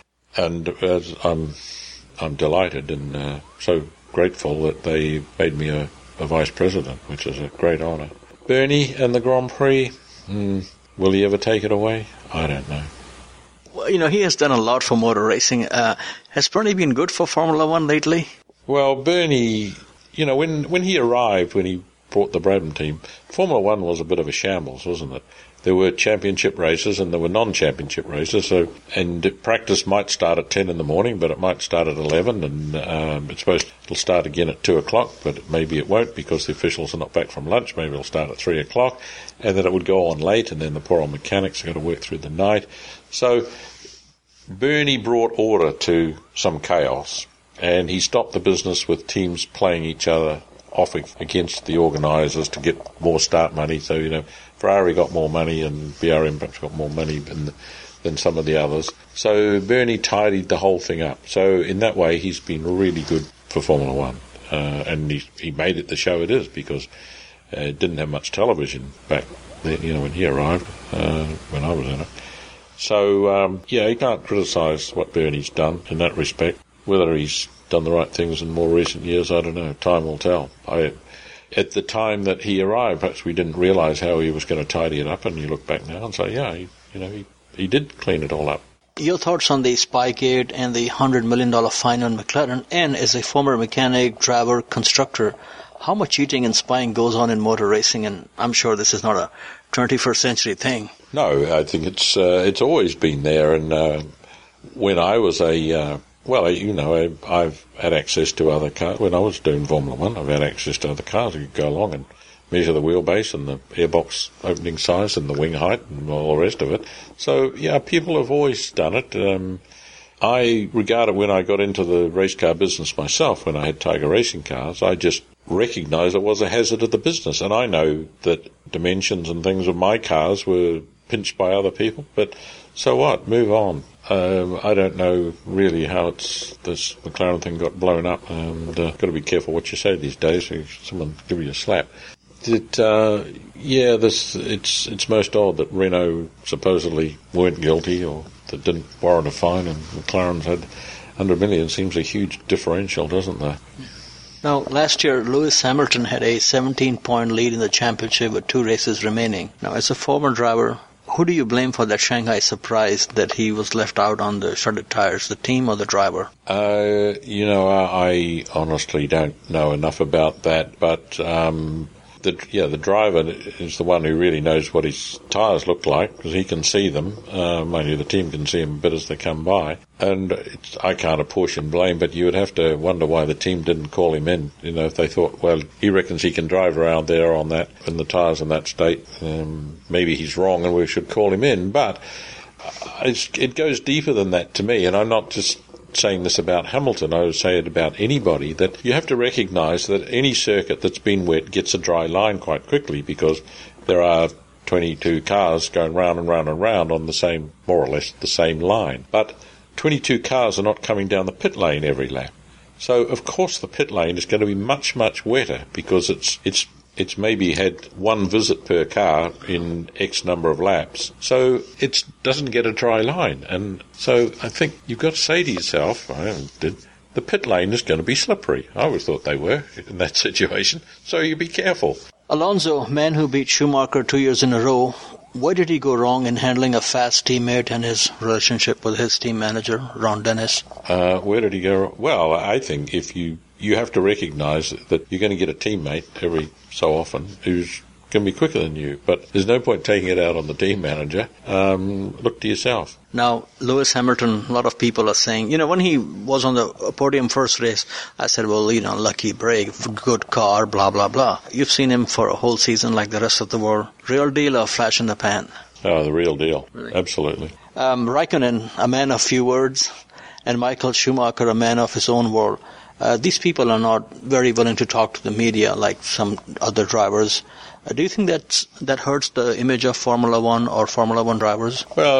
Speaker 4: And uh, I'm I'm delighted and uh, so grateful that they made me a, a vice president, which is a great honour. Bernie and the Grand Prix, hmm, will he ever take it away? I don't know.
Speaker 5: Well, you know, he has done a lot for motor racing. Uh, has Bernie been good for Formula One lately?
Speaker 4: Well, Bernie, you know, when, when he arrived, when he brought the Brabham team, Formula One was a bit of a shambles, wasn't it? There were championship races and there were non-championship races, so and practice might start at ten in the morning, but it might start at eleven, and um, it's supposed to, it'll start again at two o'clock, but maybe it won't because the officials are not back from lunch. Maybe it'll start at three o'clock, and then it would go on late, and then the poor old mechanics are going to work through the night. So Bernie brought order to some chaos, and he stopped the business with teams playing each other off against the organisers to get more start money. So, you know, Ferrari got more money and B R M perhaps got more money than, than some of the others. So Bernie tidied the whole thing up. So in that way, he's been really good for Formula One. Uh, and he, he made it the show it is because uh, it didn't have much television back then, you know, when he arrived, uh, when I was in it. So, um, yeah, you can't criticise what Bernie's done in that respect. Whether he's done the right things in more recent years, I don't know. Time will tell. I, at the time that he arrived, perhaps we didn't realise how he was going to tidy it up, and you look back now and say, yeah, he, you know, he, he did clean it all up.
Speaker 5: Your thoughts on the Spygate and the one hundred million dollars fine on McLaren, and as a former mechanic, driver, constructor, how much cheating and spying goes on in motor racing? And I'm sure this is not a twenty-first century thing.
Speaker 4: No, I think it's uh, it's always been there. And uh, when I was a, uh, well, you know, I, I've had access to other cars. When I was doing Formula One, I've had access to other cars. You could go along and measure the wheelbase and the airbox opening size and the wing height and all the rest of it. So, yeah, people have always done it. Um, I regard it when I got into the race car business myself, when I had Tiger Racing cars, I just recognise it was a hazard of the business. And I know that dimensions and things of my cars were pinched by other people, but so what? Move on. Um, I don't know really how it's this McLaren thing got blown up, and uh, got to be careful what you say these days. Someone give you a slap. It, uh, yeah, this it's it's most odd that Renault supposedly weren't guilty or that didn't warrant a fine, and McLaren's had one hundred million. Seems a huge differential, doesn't there?
Speaker 5: Now, last year, Lewis Hamilton had a seventeen-point lead in the championship with two races remaining. Now, as a former driver, who do you blame for that Shanghai surprise that he was left out on the shredded tires, the team or the driver?
Speaker 4: Uh, you know, I, I honestly don't know enough about that, but um, the yeah, the driver is the one who really knows what his tyres look like, because he can see them. Um, only the team can see them a bit as they come by. And it's, I can't apportion blame, but you would have to wonder why the team didn't call him in. You know, if they thought, well, he reckons he can drive around there on that, in the tyres in that state, um, maybe he's wrong and we should call him in. But it's, it goes deeper than that to me, and I'm not just saying this about Hamilton, I would say it about anybody, that you have to recognise that any circuit that's been wet gets a dry line quite quickly, because there are twenty-two cars going round and round and round on the same, more or less, the same line. But twenty-two cars are not coming down the pit lane every lap. So, of course, the pit lane is going to be much, much wetter, because it's it's it's maybe had one visit per car in X number of laps. So it doesn't get a dry line. And so I think you've got to say to yourself, I did, the pit lane is going to be slippery. I always thought they were in that situation. So you be careful.
Speaker 5: Alonso, man who beat Schumacher two years in a row, where did he go wrong in handling a fast teammate and his relationship with his team manager, Ron Dennis?
Speaker 4: Uh, where did he go wrong? Well, I think if you, you have to recognise that you're going to get a teammate every so often who's going to be quicker than you. But there's no point taking it out on the team manager. Um, look to yourself.
Speaker 5: Now, Lewis Hamilton, a lot of people are saying, you know, when he was on the podium first race, I said, well, you know, lucky break, good car, blah, blah, blah. You've seen him for a whole season like the rest of the world. Real deal or flash in the pan?
Speaker 4: Oh, the real deal.
Speaker 5: Really?
Speaker 4: Absolutely.
Speaker 5: Um, Raikkonen, a man of few words, and Michael Schumacher, a man of his own world. Uh, these people are not very willing to talk to the media like some other drivers. Uh, do you think that that hurts the image of Formula One or Formula One drivers?
Speaker 4: Well,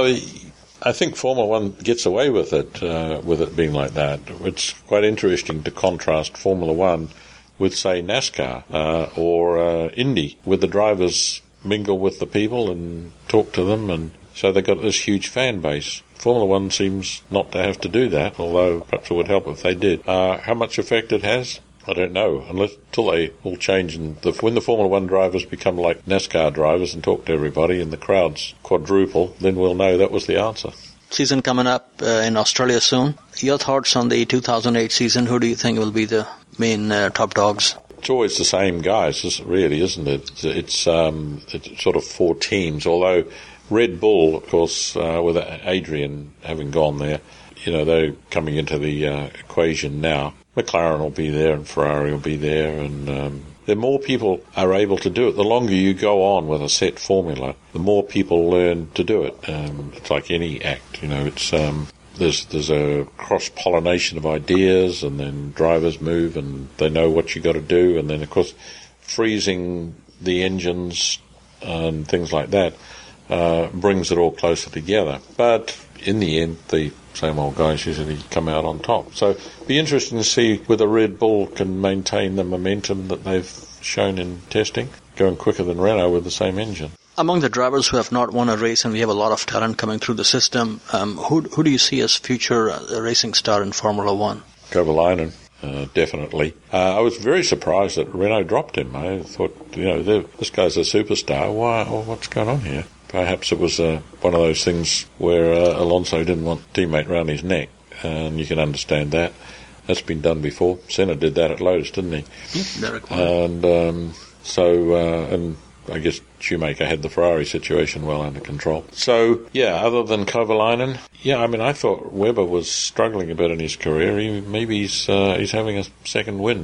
Speaker 4: I think Formula One gets away with it, uh, with it being like that. It's quite interesting to contrast Formula One with, say, NASCAR uh, or uh, Indy, where the drivers mingle with the people and talk to them, and so they've got this huge fan base. Formula One seems not to have to do that, although perhaps it would help if they did. Uh, how much effect it has, I don't know, unless until they all change. And the, when the Formula One drivers become like NASCAR drivers and talk to everybody and the crowds quadruple, then we'll know that was the answer.
Speaker 5: Season coming up uh, in Australia soon. Your thoughts on the two thousand eight season? Who do you think will be the main uh, top dogs?
Speaker 4: It's always the same guys, really, isn't it? It's, it's, um, it's sort of four teams, although Red Bull, of course, uh, with Adrian having gone there, you know, they're coming into the uh, equation now. McLaren will be there and Ferrari will be there, and um, the more people are able to do it, the longer you go on with a set formula, the more people learn to do it. Um, it's like any act, you know, it's um, there's there's a cross-pollination of ideas, and then drivers move and they know what you got to do, and then, of course, freezing the engines and things like that Uh, brings it all closer together. But in the end, the same old guys usually come out on top. So it'll be interesting to see whether Red Bull can maintain the momentum that they've shown in testing, going quicker than Renault with the same engine.
Speaker 5: Among the drivers who have not won a race, and we have a lot of talent coming through the system, um, who, who do you see as future uh, racing star in Formula One?
Speaker 4: Kovalainen. Uh, definitely. Uh, I was very surprised that Renault dropped him. I thought, you know, this guy's a superstar. Why? Oh, what's going on here? Perhaps it was uh, one of those things where uh, Alonso didn't want a teammate round his neck, and you can understand that. That's been done before. Senna did that at Lotus, didn't he?
Speaker 5: Mm,
Speaker 4: and um, so, uh, and I guess Schumacher had the Ferrari situation well under control. So, yeah, other than Kovalainen, yeah, I mean, I thought Webber was struggling a bit in his career. He, maybe he's uh, he's having a second wind.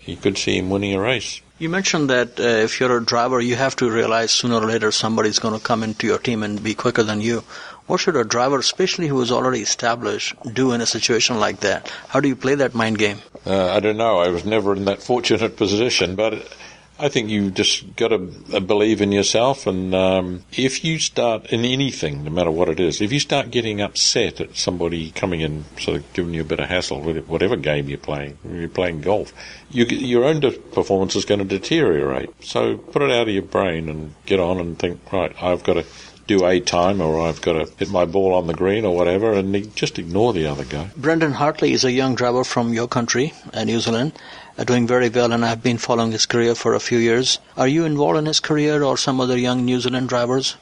Speaker 4: you could see him winning a race.
Speaker 5: You mentioned that uh, if you're a driver, you have to realize sooner or later somebody's going to come into your team and be quicker than you. What should a driver, especially who is already established, do in a situation like that? How do you play that mind game?
Speaker 4: Uh, I don't know. I was never in that fortunate position, but I think you just got to believe in yourself, and um, if you start in anything, no matter what it is, if you start getting upset at somebody coming in, sort of giving you a bit of hassle, whatever game you're playing, when you're playing golf, you, your own performance is going to deteriorate. So put it out of your brain and get on and think, right, I've got to do a time, or I've got to hit my ball on the green or whatever, and just ignore the other guy.
Speaker 5: Brendan Hartley is a young driver from your country, uh, New Zealand, uh, doing very well, and I've been following his career for a few years. Are you involved in his career or some other young New Zealand drivers?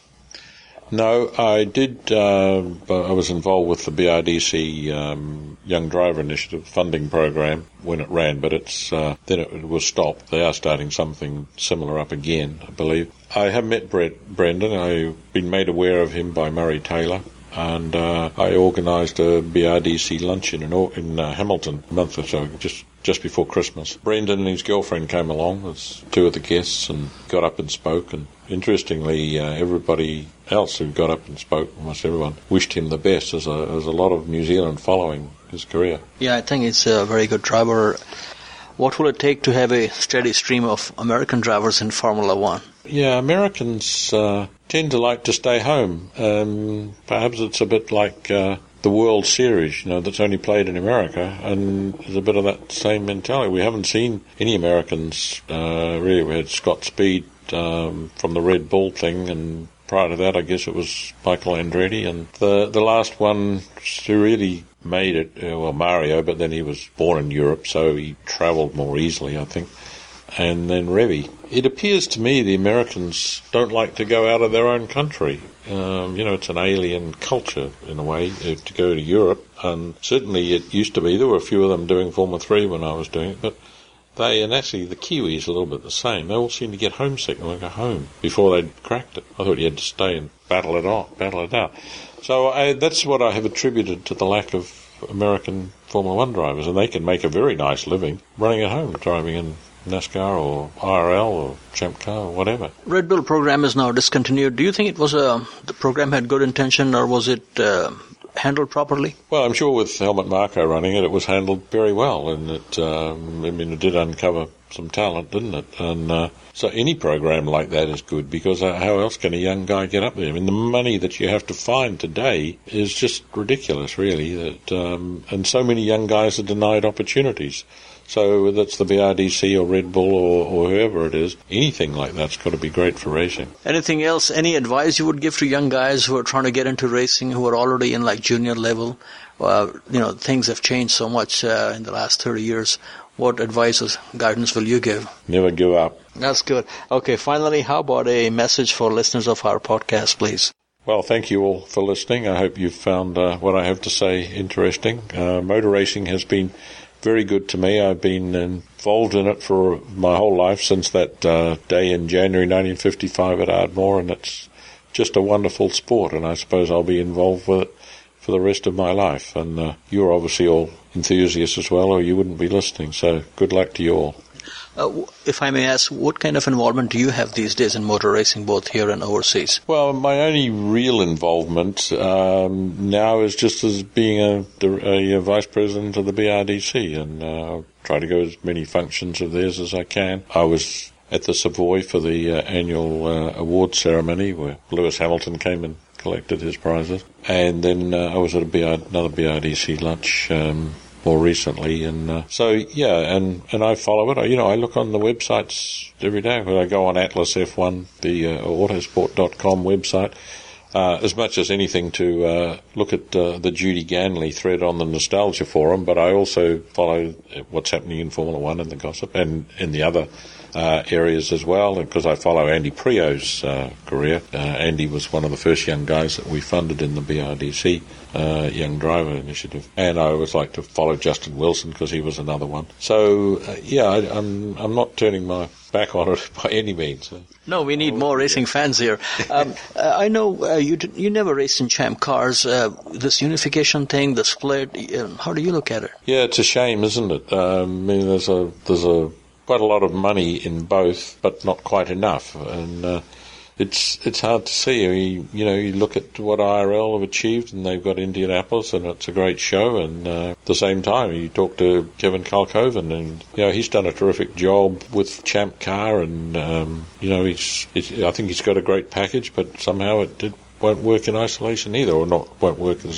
Speaker 4: No, I did. Uh, I was involved with the B R D C um, Young Driver Initiative funding program when it ran, but it's uh, then it, it was stopped. They are starting something similar up again, I believe. I have met Brett, Brendan. I've been made aware of him by Murray Taylor, and uh, I organised a B R D C luncheon in, in uh, Hamilton a month or so, just just before Christmas. Brendan and his girlfriend came along as two of the guests and got up and spoke, and interestingly, uh, everybody else who got up and spoke, almost everyone, wished him the best. There's a, there's a lot of New Zealand following his career.
Speaker 5: Yeah, I think he's a very good driver. What will it take to have a steady stream of American drivers in Formula One?
Speaker 4: Yeah, Americans uh, tend to like to stay home. Um, perhaps it's a bit like uh, the World Series, you know, that's only played in America, and there's a bit of that same mentality. We haven't seen any Americans, uh, really. We had Scott Speed um, from the Red Bull thing, and prior to that, I guess it was Michael Andretti, and the the last one who really made it, uh, well, Mario, but then he was born in Europe, so he travelled more easily, I think. And then Revy. It appears to me the Americans don't like to go out of their own country. Um, you know, it's an alien culture, in a way, uh, to go to Europe. And certainly it used to be. There were a few of them doing Formula three when I was doing it. But they, and actually the Kiwis, a little bit the same. They all seem to get homesick and want to go home before they'd cracked it. I thought you had to stay and battle it out. Battle it out. So I, that's what I have attributed to the lack of American Formula One drivers. And they can make a very nice living running at home, driving in NASCAR or I R L or Champ Car or whatever.
Speaker 5: Red Bull program is now discontinued. Do you think it was a the program had good intention, or was it uh, handled properly?
Speaker 4: Well, I'm sure with Helmut Marko running it, it was handled very well, and it um, I mean it did uncover some talent, didn't it? And uh, so any program like that is good, because uh, how else can a young guy get up there? I mean, the money that you have to find today is just ridiculous, really. That um, and so many young guys are denied opportunities. So whether it's the B R D C or Red Bull or, or whoever it is, anything like that's got to be great for racing.
Speaker 5: Anything else, any advice you would give to young guys who are trying to get into racing, who are already in like junior level? Uh, you know, things have changed so much uh, in the last thirty years. What advice or guidance will you give?
Speaker 4: Never give up.
Speaker 5: That's good. Okay, finally, how about a message for listeners of our podcast, please?
Speaker 4: Well, thank you all for listening. I hope you've found uh, what I have to say interesting. Uh, motor racing has been very good to me. I've been involved in it for my whole life since that uh, day in January nineteen fifty-five at Ardmore, and it's just a wonderful sport, and I suppose I'll be involved with it for the rest of my life. And uh, you're obviously all enthusiasts as well, or you wouldn't be listening, so good luck to you all.
Speaker 5: Uh, if I may ask, what kind of involvement do you have these days in motor racing, both here and overseas?
Speaker 4: Well, my only real involvement um, now is just as being a, a, a vice president of the B R D C, and uh, try to go to as many functions of theirs as I can. I was at the Savoy for the uh, annual uh, award ceremony where Lewis Hamilton came and collected his prizes, and then uh, I was at a B R, another B R D C lunch um, more recently, and uh, so yeah, and, and I follow it. I, you know, I look on the websites every day. When I go on Atlas F one, the uh, autosport dot com website, uh, as much as anything to uh, look at uh, the Judy Ganley thread on the Nostalgia Forum, but I also follow what's happening in Formula One and the gossip, and in the other uh, areas as well, because I follow Andy Prio's uh, career. Uh, Andy was one of the first young guys that we funded in the B R D C uh, Young Driver Initiative, and I always like to follow Justin Wilson because he was another one. So uh, yeah, I, I'm I'm not turning my back on it by any means.
Speaker 5: No, we need more racing fans here. Um, uh, I know uh, you did, you never raced in Champ Cars. Uh, this unification thing, the split. Uh, how do you look at it?
Speaker 4: Yeah, it's a shame, isn't it? Um, I mean, there's a there's a quite a lot of money in both, but not quite enough. And uh, it's it's hard to see. I mean, you know, you look at what I R L have achieved, and they've got Indianapolis, and it's a great show. And uh, at the same time, you talk to Kevin Kalkoven, and you know he's done a terrific job with Champ Car, and um, you know he's, he's I think he's got a great package, but somehow it did, won't work in isolation either, or not won't work as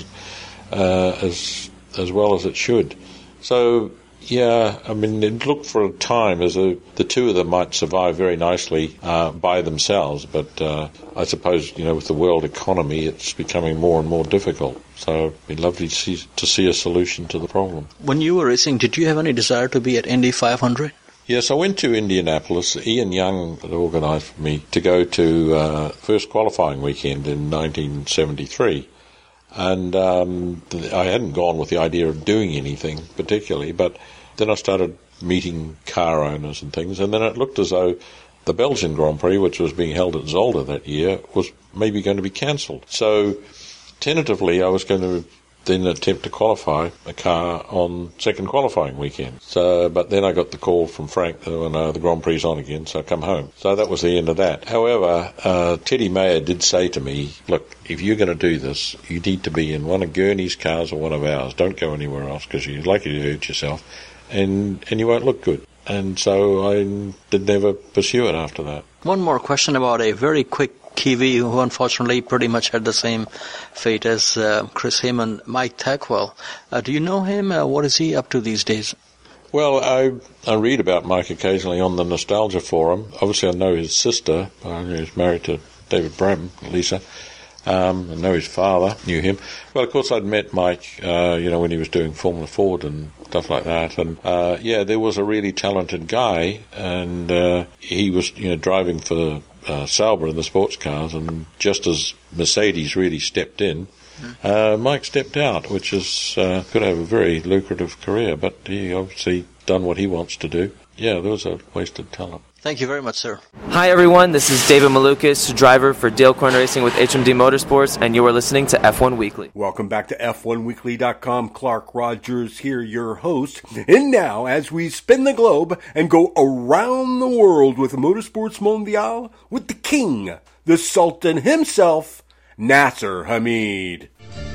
Speaker 4: uh, as as well as it should. So. Yeah, I mean, it looked for a time as a, the two of them might survive very nicely uh, by themselves, but uh, I suppose, you know, with the world economy, it's becoming more and more difficult. So it'd be lovely to see, to see a solution to the problem.
Speaker 5: When you were racing, did you have any desire to be at Indy five hundred?
Speaker 4: Yes, I went to Indianapolis. Ian Young had organised for me to go to uh, first qualifying weekend in nineteen seventy-three. And um, I hadn't gone with the idea of doing anything particularly, but then I started meeting car owners and things, and then it looked as though the Belgian Grand Prix, which was being held at Zolder that year, was maybe going to be cancelled. So tentatively I was going to then attempt to qualify a car on second qualifying weekend. So, but then I got the call from Frank that oh, no, the Grand Prix on again, so I come home. So that was the end of that. However, uh, Teddy Mayer did say to me, look, if you're going to do this, you need to be in one of Gurney's cars or one of ours. Don't go anywhere else because you're likely to hurt yourself and, and you won't look good. And so I did never pursue it after that.
Speaker 5: One more question about a very quick Kiwi who unfortunately pretty much had the same fate as uh, Chris Heyman, Mike Tackwell. Uh, do you know him? Uh, what is he up to these days?
Speaker 4: Well, I I read about Mike occasionally on the Nostalgia Forum. Obviously, I know his sister. He's married to David Bram, Lisa. Um, I know his father, knew him. Well, of course, I'd met Mike, uh, you know, when he was doing Formula Ford and stuff like that. And, uh, yeah, there was a really talented guy, and uh, he was, you know, driving for uh, Sauber in the sports cars, and just as Mercedes really stepped in, uh, Mike stepped out, which is uh, could have a very lucrative career, but he obviously done what he wants to do. Yeah, there was a wasted talent.
Speaker 5: Thank you very much, sir.
Speaker 6: Hi, everyone. This is David Malukas, driver for Dale Corn Racing with H M D Motorsports, and you are listening to F one Weekly.
Speaker 2: Welcome back to F one Weekly dot com. Clark Rogers here, your host. And now, as we spin the globe and go around the world with Motorsports Mondial, with the king, the Sultan himself, Nasser Hamid.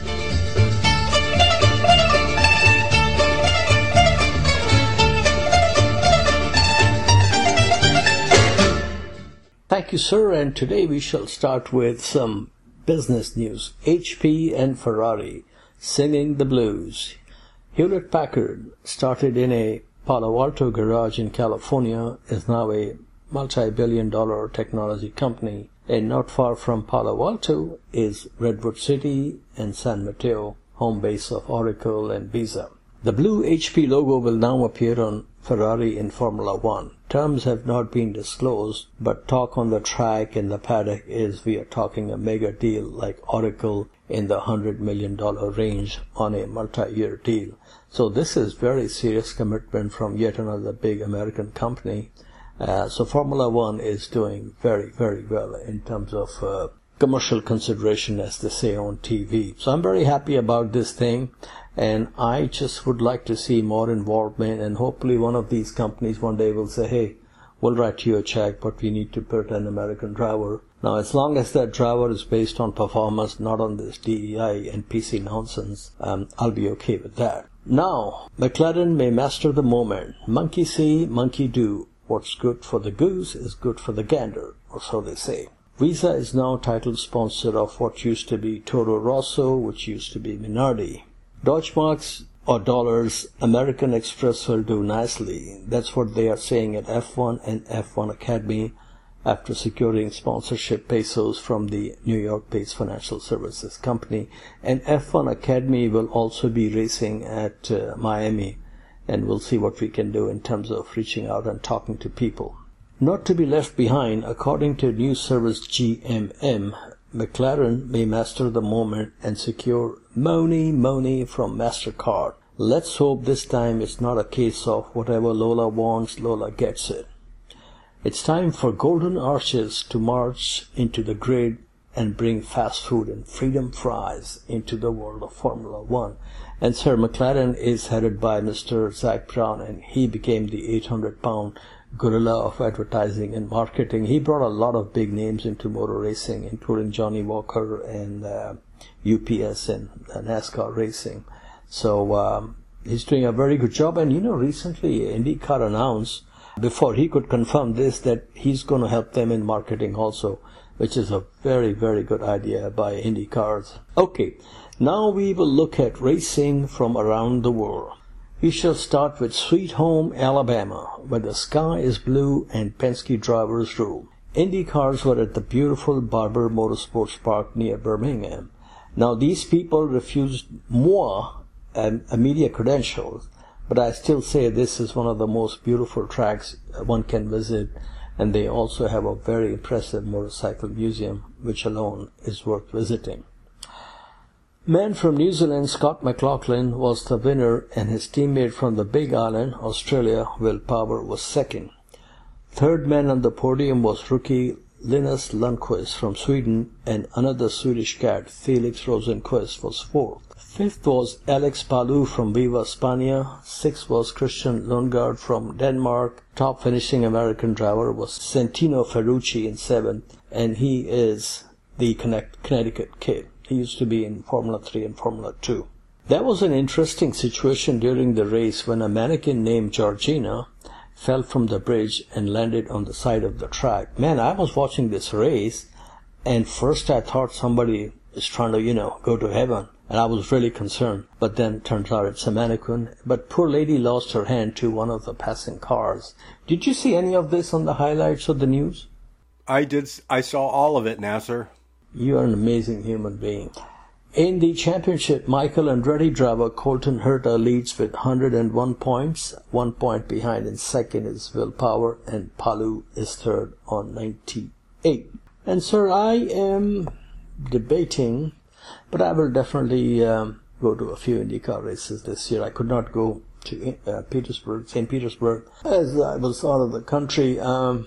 Speaker 3: Thank you, sir, and today we shall start with some business news. H P and Ferrari singing the blues. Hewlett-Packard, started in a Palo Alto garage in California, is now a multi-billion dollar technology company, and not far from Palo Alto is Redwood City and San Mateo, home base of Oracle and Visa. The blue H P logo will now appear on Ferrari in Formula One. Terms have not been disclosed, but talk on the track and the paddock is we are talking a mega deal like Oracle in the one hundred million dollars range on a multi-year deal. So this is very serious commitment from yet another big American company. Uh, so Formula One is doing very, very well in terms of uh, commercial consideration, as they say on T V. So I'm very happy about this thing. And I just would like to see more involvement, and hopefully one of these companies one day will say, hey, we'll write you a check, but we need to put an American driver. Now, as long as that driver is based on performance, not on this D E I and P C nonsense, um, I'll be okay with that. Now, McLaren may master the moment. Monkey see, monkey do. What's good for the goose is good for the gander, or so they say. Visa is now title sponsor of what used to be Toro Rosso, which used to be Minardi. Deutschmarks or dollars, American Express will do nicely. That's what they are saying at F one and F one Academy after securing sponsorship pesos from the New York-based financial services company. And F one Academy will also be racing at uh, Miami, and we'll see what we can do in terms of reaching out and talking to people. Not to be left behind, according to news service G M M, McLaren may master the moment and secure money, money from MasterCard. Let's hope this time it's not a case of whatever Lola wants, Lola gets it. It's time for Golden Arches to march into the grid and bring fast food and freedom fries into the world of Formula One. And Sir McLaren is headed by Mister Zach Brown, and he became the eight hundred pound gorilla of advertising and marketing. He brought a lot of big names into motor racing, including Johnny Walker and uh, U P S and uh, NASCAR racing. So um, he's doing a very good job. And, you know, recently IndyCar announced, before he could confirm this, that he's going to help them in marketing also, which is a very, very good idea by IndyCars. Okay, now we will look at racing from around the world. We shall start with Sweet Home, Alabama, where the sky is blue and Penske drivers rule. Indy cars were at the beautiful Barber Motorsports Park near Birmingham. Now, these people refused more um, media credentials, but I still say this is one of the most beautiful tracks one can visit, and they also have a very impressive motorcycle museum, which alone is worth visiting. Man from New Zealand, Scott McLaughlin, was the winner, and his teammate from the Big Island, Australia, Will Power, was second. Third man on the podium was rookie Linus Lundqvist from Sweden, and another Swedish cat, Felix Rosenqvist, was fourth. Fifth was Alex Palou from Viva Spania. Sixth was Christian Lundgaard from Denmark. Top finishing American driver was Santino Ferrucci in seventh, and he is the Connecticut kid. He used to be in Formula three and Formula two. That was an interesting situation during the race when a mannequin named Georgina fell from the bridge and landed on the side of the track. Man, I was watching this race, and first I thought somebody is trying to, you know, go to heaven, and I was really concerned. But then turns out it's a mannequin. But poor lady lost her hand to one of the passing cars. Did you see any of this on the highlights of the news?
Speaker 2: I did. I saw all of it, Nasser.
Speaker 3: You are an amazing human being. In the championship, Michael Andretti driver Colton Herta leads with one hundred one points. One point behind in second is Will Power, and Palou is third on ninety-eight. And sir, I am debating, but I will definitely um, go to a few IndyCar races this year. I could not go to uh, Petersburg, Saint Petersburg, as I was out of the country. Um,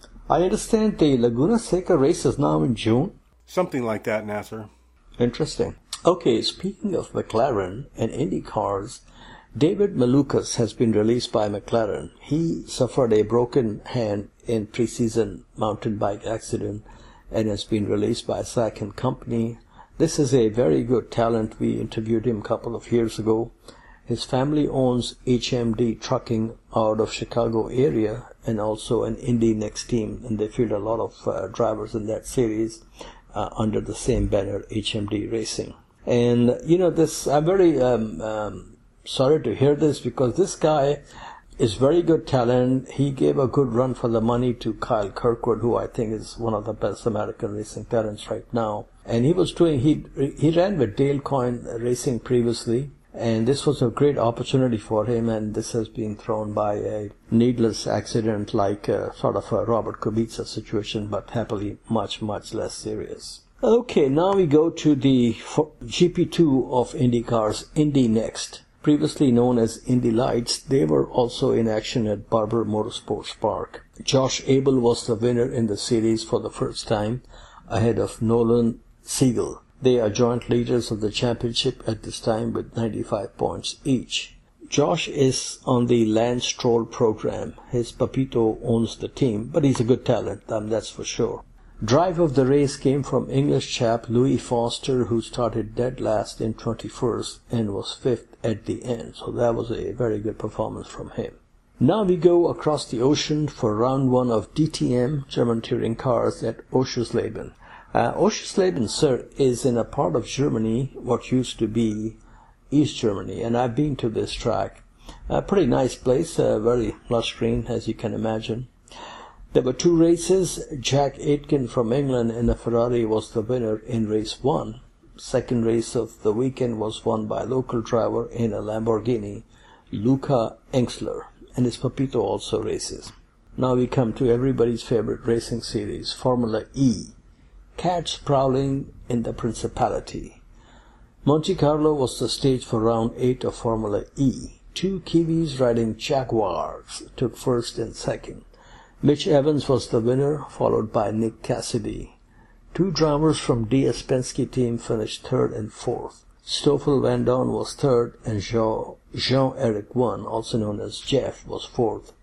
Speaker 3: I understand the Laguna Seca race is now in June.
Speaker 2: Something like that, Nasser.
Speaker 3: Interesting. Okay, speaking of McLaren and Indy cars, David Malukas has been released by McLaren. He suffered a broken hand in preseason mountain bike accident and has been released by Sack and Company. This is a very good talent. We interviewed him a couple of years ago. His family owns H M D Trucking out of Chicago area and also an Indy Next team, and they field a lot of uh, drivers in that series. Uh, under the same banner, H M D Racing. And, you know, this, I'm very um, um, sorry to hear this, because this guy is very good talent. He gave a good run for the money to Kyle Kirkwood, who I think is one of the best American racing talents right now. And he was doing, he, he ran with Dale Coyne Racing previously, and this was a great opportunity for him, and this has been thrown by a needless accident like uh, sort of a Robert Kubica situation, but happily much, much less serious. Okay, now we go to the G P two of Indy cars, Indy Next. Previously known as Indy Lights, they were also in action at Barber Motorsports Park. Josh Abel was the winner in the series for the first time, ahead of Nolan Siegel. They are joint leaders of the championship at this time with ninety-five points each. Josh is on the Lance Stroll program. His Papito owns the team, but he's a good talent, um, that's for sure. Drive of the race came from English chap Louis Foster, who started dead last in twenty-first and was fifth at the end. So that was a very good performance from him. Now we go across the ocean for round one of D T M, German Touring Cars, at Oschersleben. Uh, Oschersleben, sir, is in a part of Germany, what used to be East Germany, and I've been to this track. A pretty nice place, uh, very lush green, as you can imagine. There were two races. Jack Aitken from England in a Ferrari was the winner in race one. Second race of the weekend was won by a local driver in a Lamborghini, Luca Engstler, and his Papito also races. Now we come to everybody's favorite racing series, Formula E. Cats prowling in the Principality. Monte Carlo was the stage for round eight of Formula E. Two Kiwis riding Jaguars took first and second. Mitch Evans was the winner, followed by Nick Cassidy. Two drivers from D S Penske team finished third and fourth. Stoffel Van Dorn was third, and Jean, Jean-Eric One, also known as Jeff, was fourth.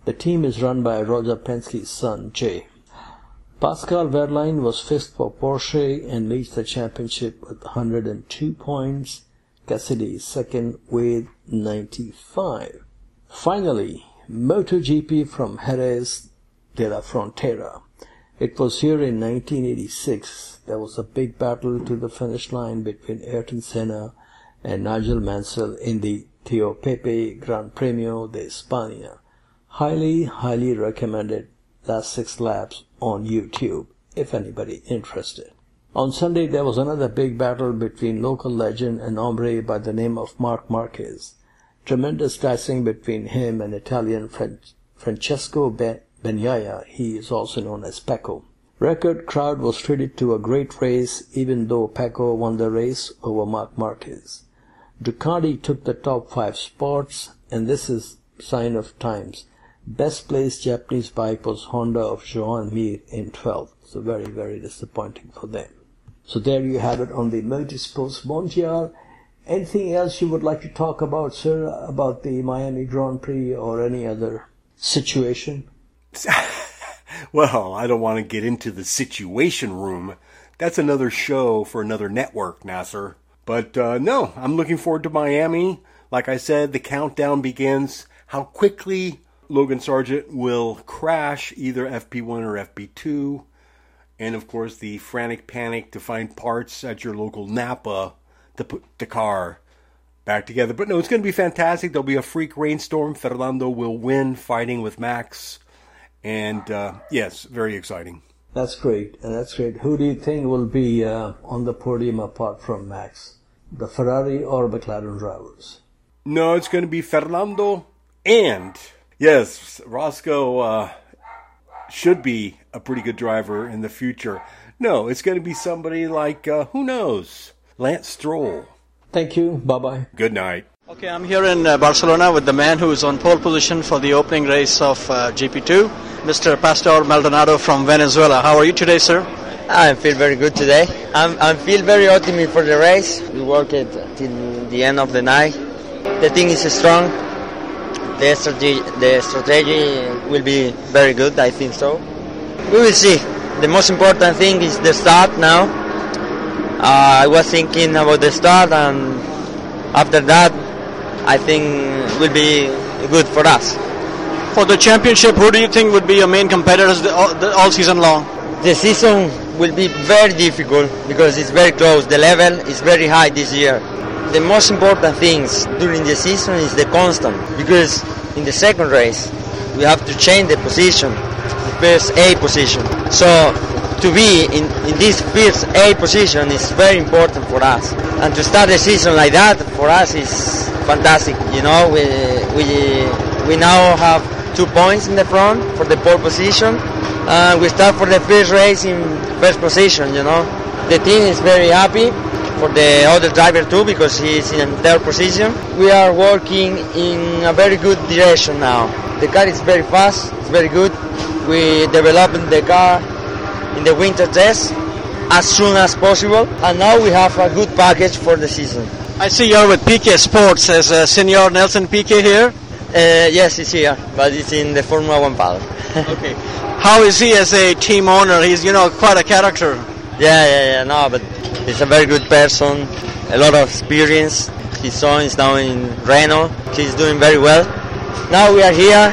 Speaker 3: The team is run by Roger Penske's son, Jay. Pascal Wehrlein was fifth for Porsche and leads the championship with one hundred two points. Cassidy is second with ninety-five. Finally, MotoGP from Jerez de la Frontera. It was here in nineteen eighty-six. There was a big battle to the finish line between Ayrton Senna and Nigel Mansell in the Tio Pepe Gran Premio de España. Highly, highly recommended. Last six laps on YouTube, if anybody interested. On Sunday, there was another big battle between local legend and hombre by the name of Marc Marquez. Tremendous dicing between him and Italian Fran- Francesco ben- Bagnaia. He is also known as Pecco. Record crowd was treated to a great race, even though Pecco won the race over Marc Marquez. Ducati took the top five spots, and this is sign of times. Best placed Japanese bike was Honda of Joan Mir in twelfth. So very, very disappointing for them. So there you have it on the Motorsports Mondial. Anything else you would like to talk about, sir, about the Miami Grand Prix or any other situation?
Speaker 2: Well, I don't want to get into the Situation Room. That's another show for another network, Nasser. But uh, no, I'm looking forward to Miami. Like I said, the countdown begins. How quickly Logan Sargent will crash either F P one or F P two. And of course the frantic panic to find parts at your local Napa to put the car back together. But no, it's going to be fantastic. There'll be a freak rainstorm. Fernando will win fighting with Max. And uh, yes, very exciting.
Speaker 3: That's great. And that's great. Who do you think will be uh, on the podium apart from Max? The Ferrari or McLaren drivers?
Speaker 2: No, it's going to be Fernando and... Yes, Roscoe uh, should be a pretty good driver in the future. No, it's going to be somebody like, uh, who knows, Lance Stroll.
Speaker 3: Thank you. Bye-bye.
Speaker 2: Good night.
Speaker 5: Okay, I'm here in uh, Barcelona with the man who is on pole position for the opening race of uh, G P two, Mister Pastor Maldonado from Venezuela. How are you today, sir?
Speaker 7: I feel very good today. I'm, I feel very optimistic for the race. We worked it till the end of the night. The team is strong. The strategy, the strategy will be very good, I think so. We will see. The most important thing is the start now. Uh, I was thinking about the start, and after that, I think it will be good for us.
Speaker 5: For the championship, who do you think would be your main competitors the, all, the, all season long?
Speaker 7: The season will be very difficult because it's very close. The level is very high this year. The most important things during the season is the constant, because in the second race we have to change the position, the first A position. So to be in, in this first A position is very important for us, and to start the season like that for us is fantastic. You know, we we we now have two points in the front for the pole position. Uh, we start for the first race in first position. You know, the team is very happy. For the other driver too, because he is in third position. We are working in a very good direction now. The car is very fast, it's very good. We developed the car in the winter test as soon as possible, and now we have a good package for the season.
Speaker 5: I see you're with Piquet Sports as uh, Senor Nelson Piquet here.
Speaker 7: Uh, yes, he's here, but it's in the Formula One paddock.
Speaker 5: Okay. How is he as a team owner? He's, you know, quite a character.
Speaker 7: Yeah, yeah, yeah, no, but he's a very good person, a lot of experience. His son is now in Renault. He's doing very well. Now we are here.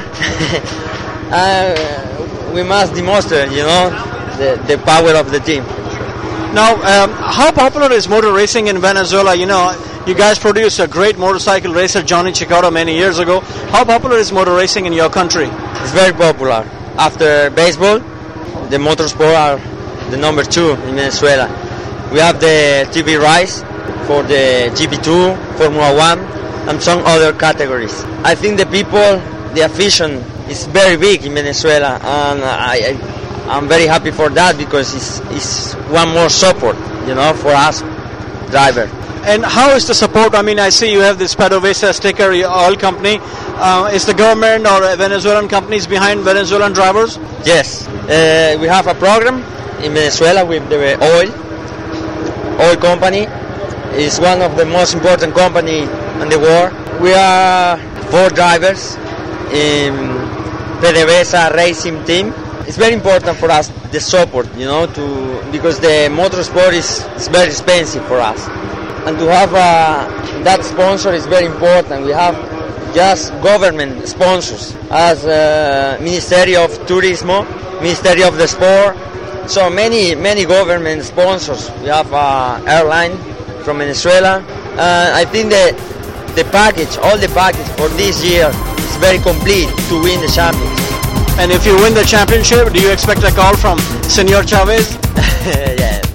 Speaker 7: uh, we must demonstrate, you know, the, the power of the team.
Speaker 5: Now, um, how popular is motor racing in Venezuela? You know, you guys produced a great motorcycle racer, Johnny Chicotto, many years ago. How popular is motor racing in your country?
Speaker 7: It's very popular. After baseball, the motorsport are the number two in Venezuela. We have the T V rights for the G P two, Formula One, and some other categories. I think the people, the afición is very big in Venezuela, and I, I, I'm very happy for that because it's, it's one more support, you know, for us driver.
Speaker 5: And how is the support? I mean, I see you have this PDVSA sticker, your oil company. Uh, is the government or Venezuelan companies behind Venezuelan drivers?
Speaker 7: Yes, uh, we have a program in Venezuela with the oil oil company. It's one of the most important company in the world. We are four drivers in PDVSA racing team. It's very important for us, the support, you know, to because the motorsport is, is very expensive for us. And to have uh, that sponsor is very important. We have just government sponsors as uh, Ministry of Turismo, Ministry of the Sport. So many, many government sponsors. We have an airline from Venezuela. Uh, I think that the package, all the package for this year is very complete to win the championship.
Speaker 5: And if you win the championship, do you expect a call from Senor Chavez?
Speaker 7: Yeah.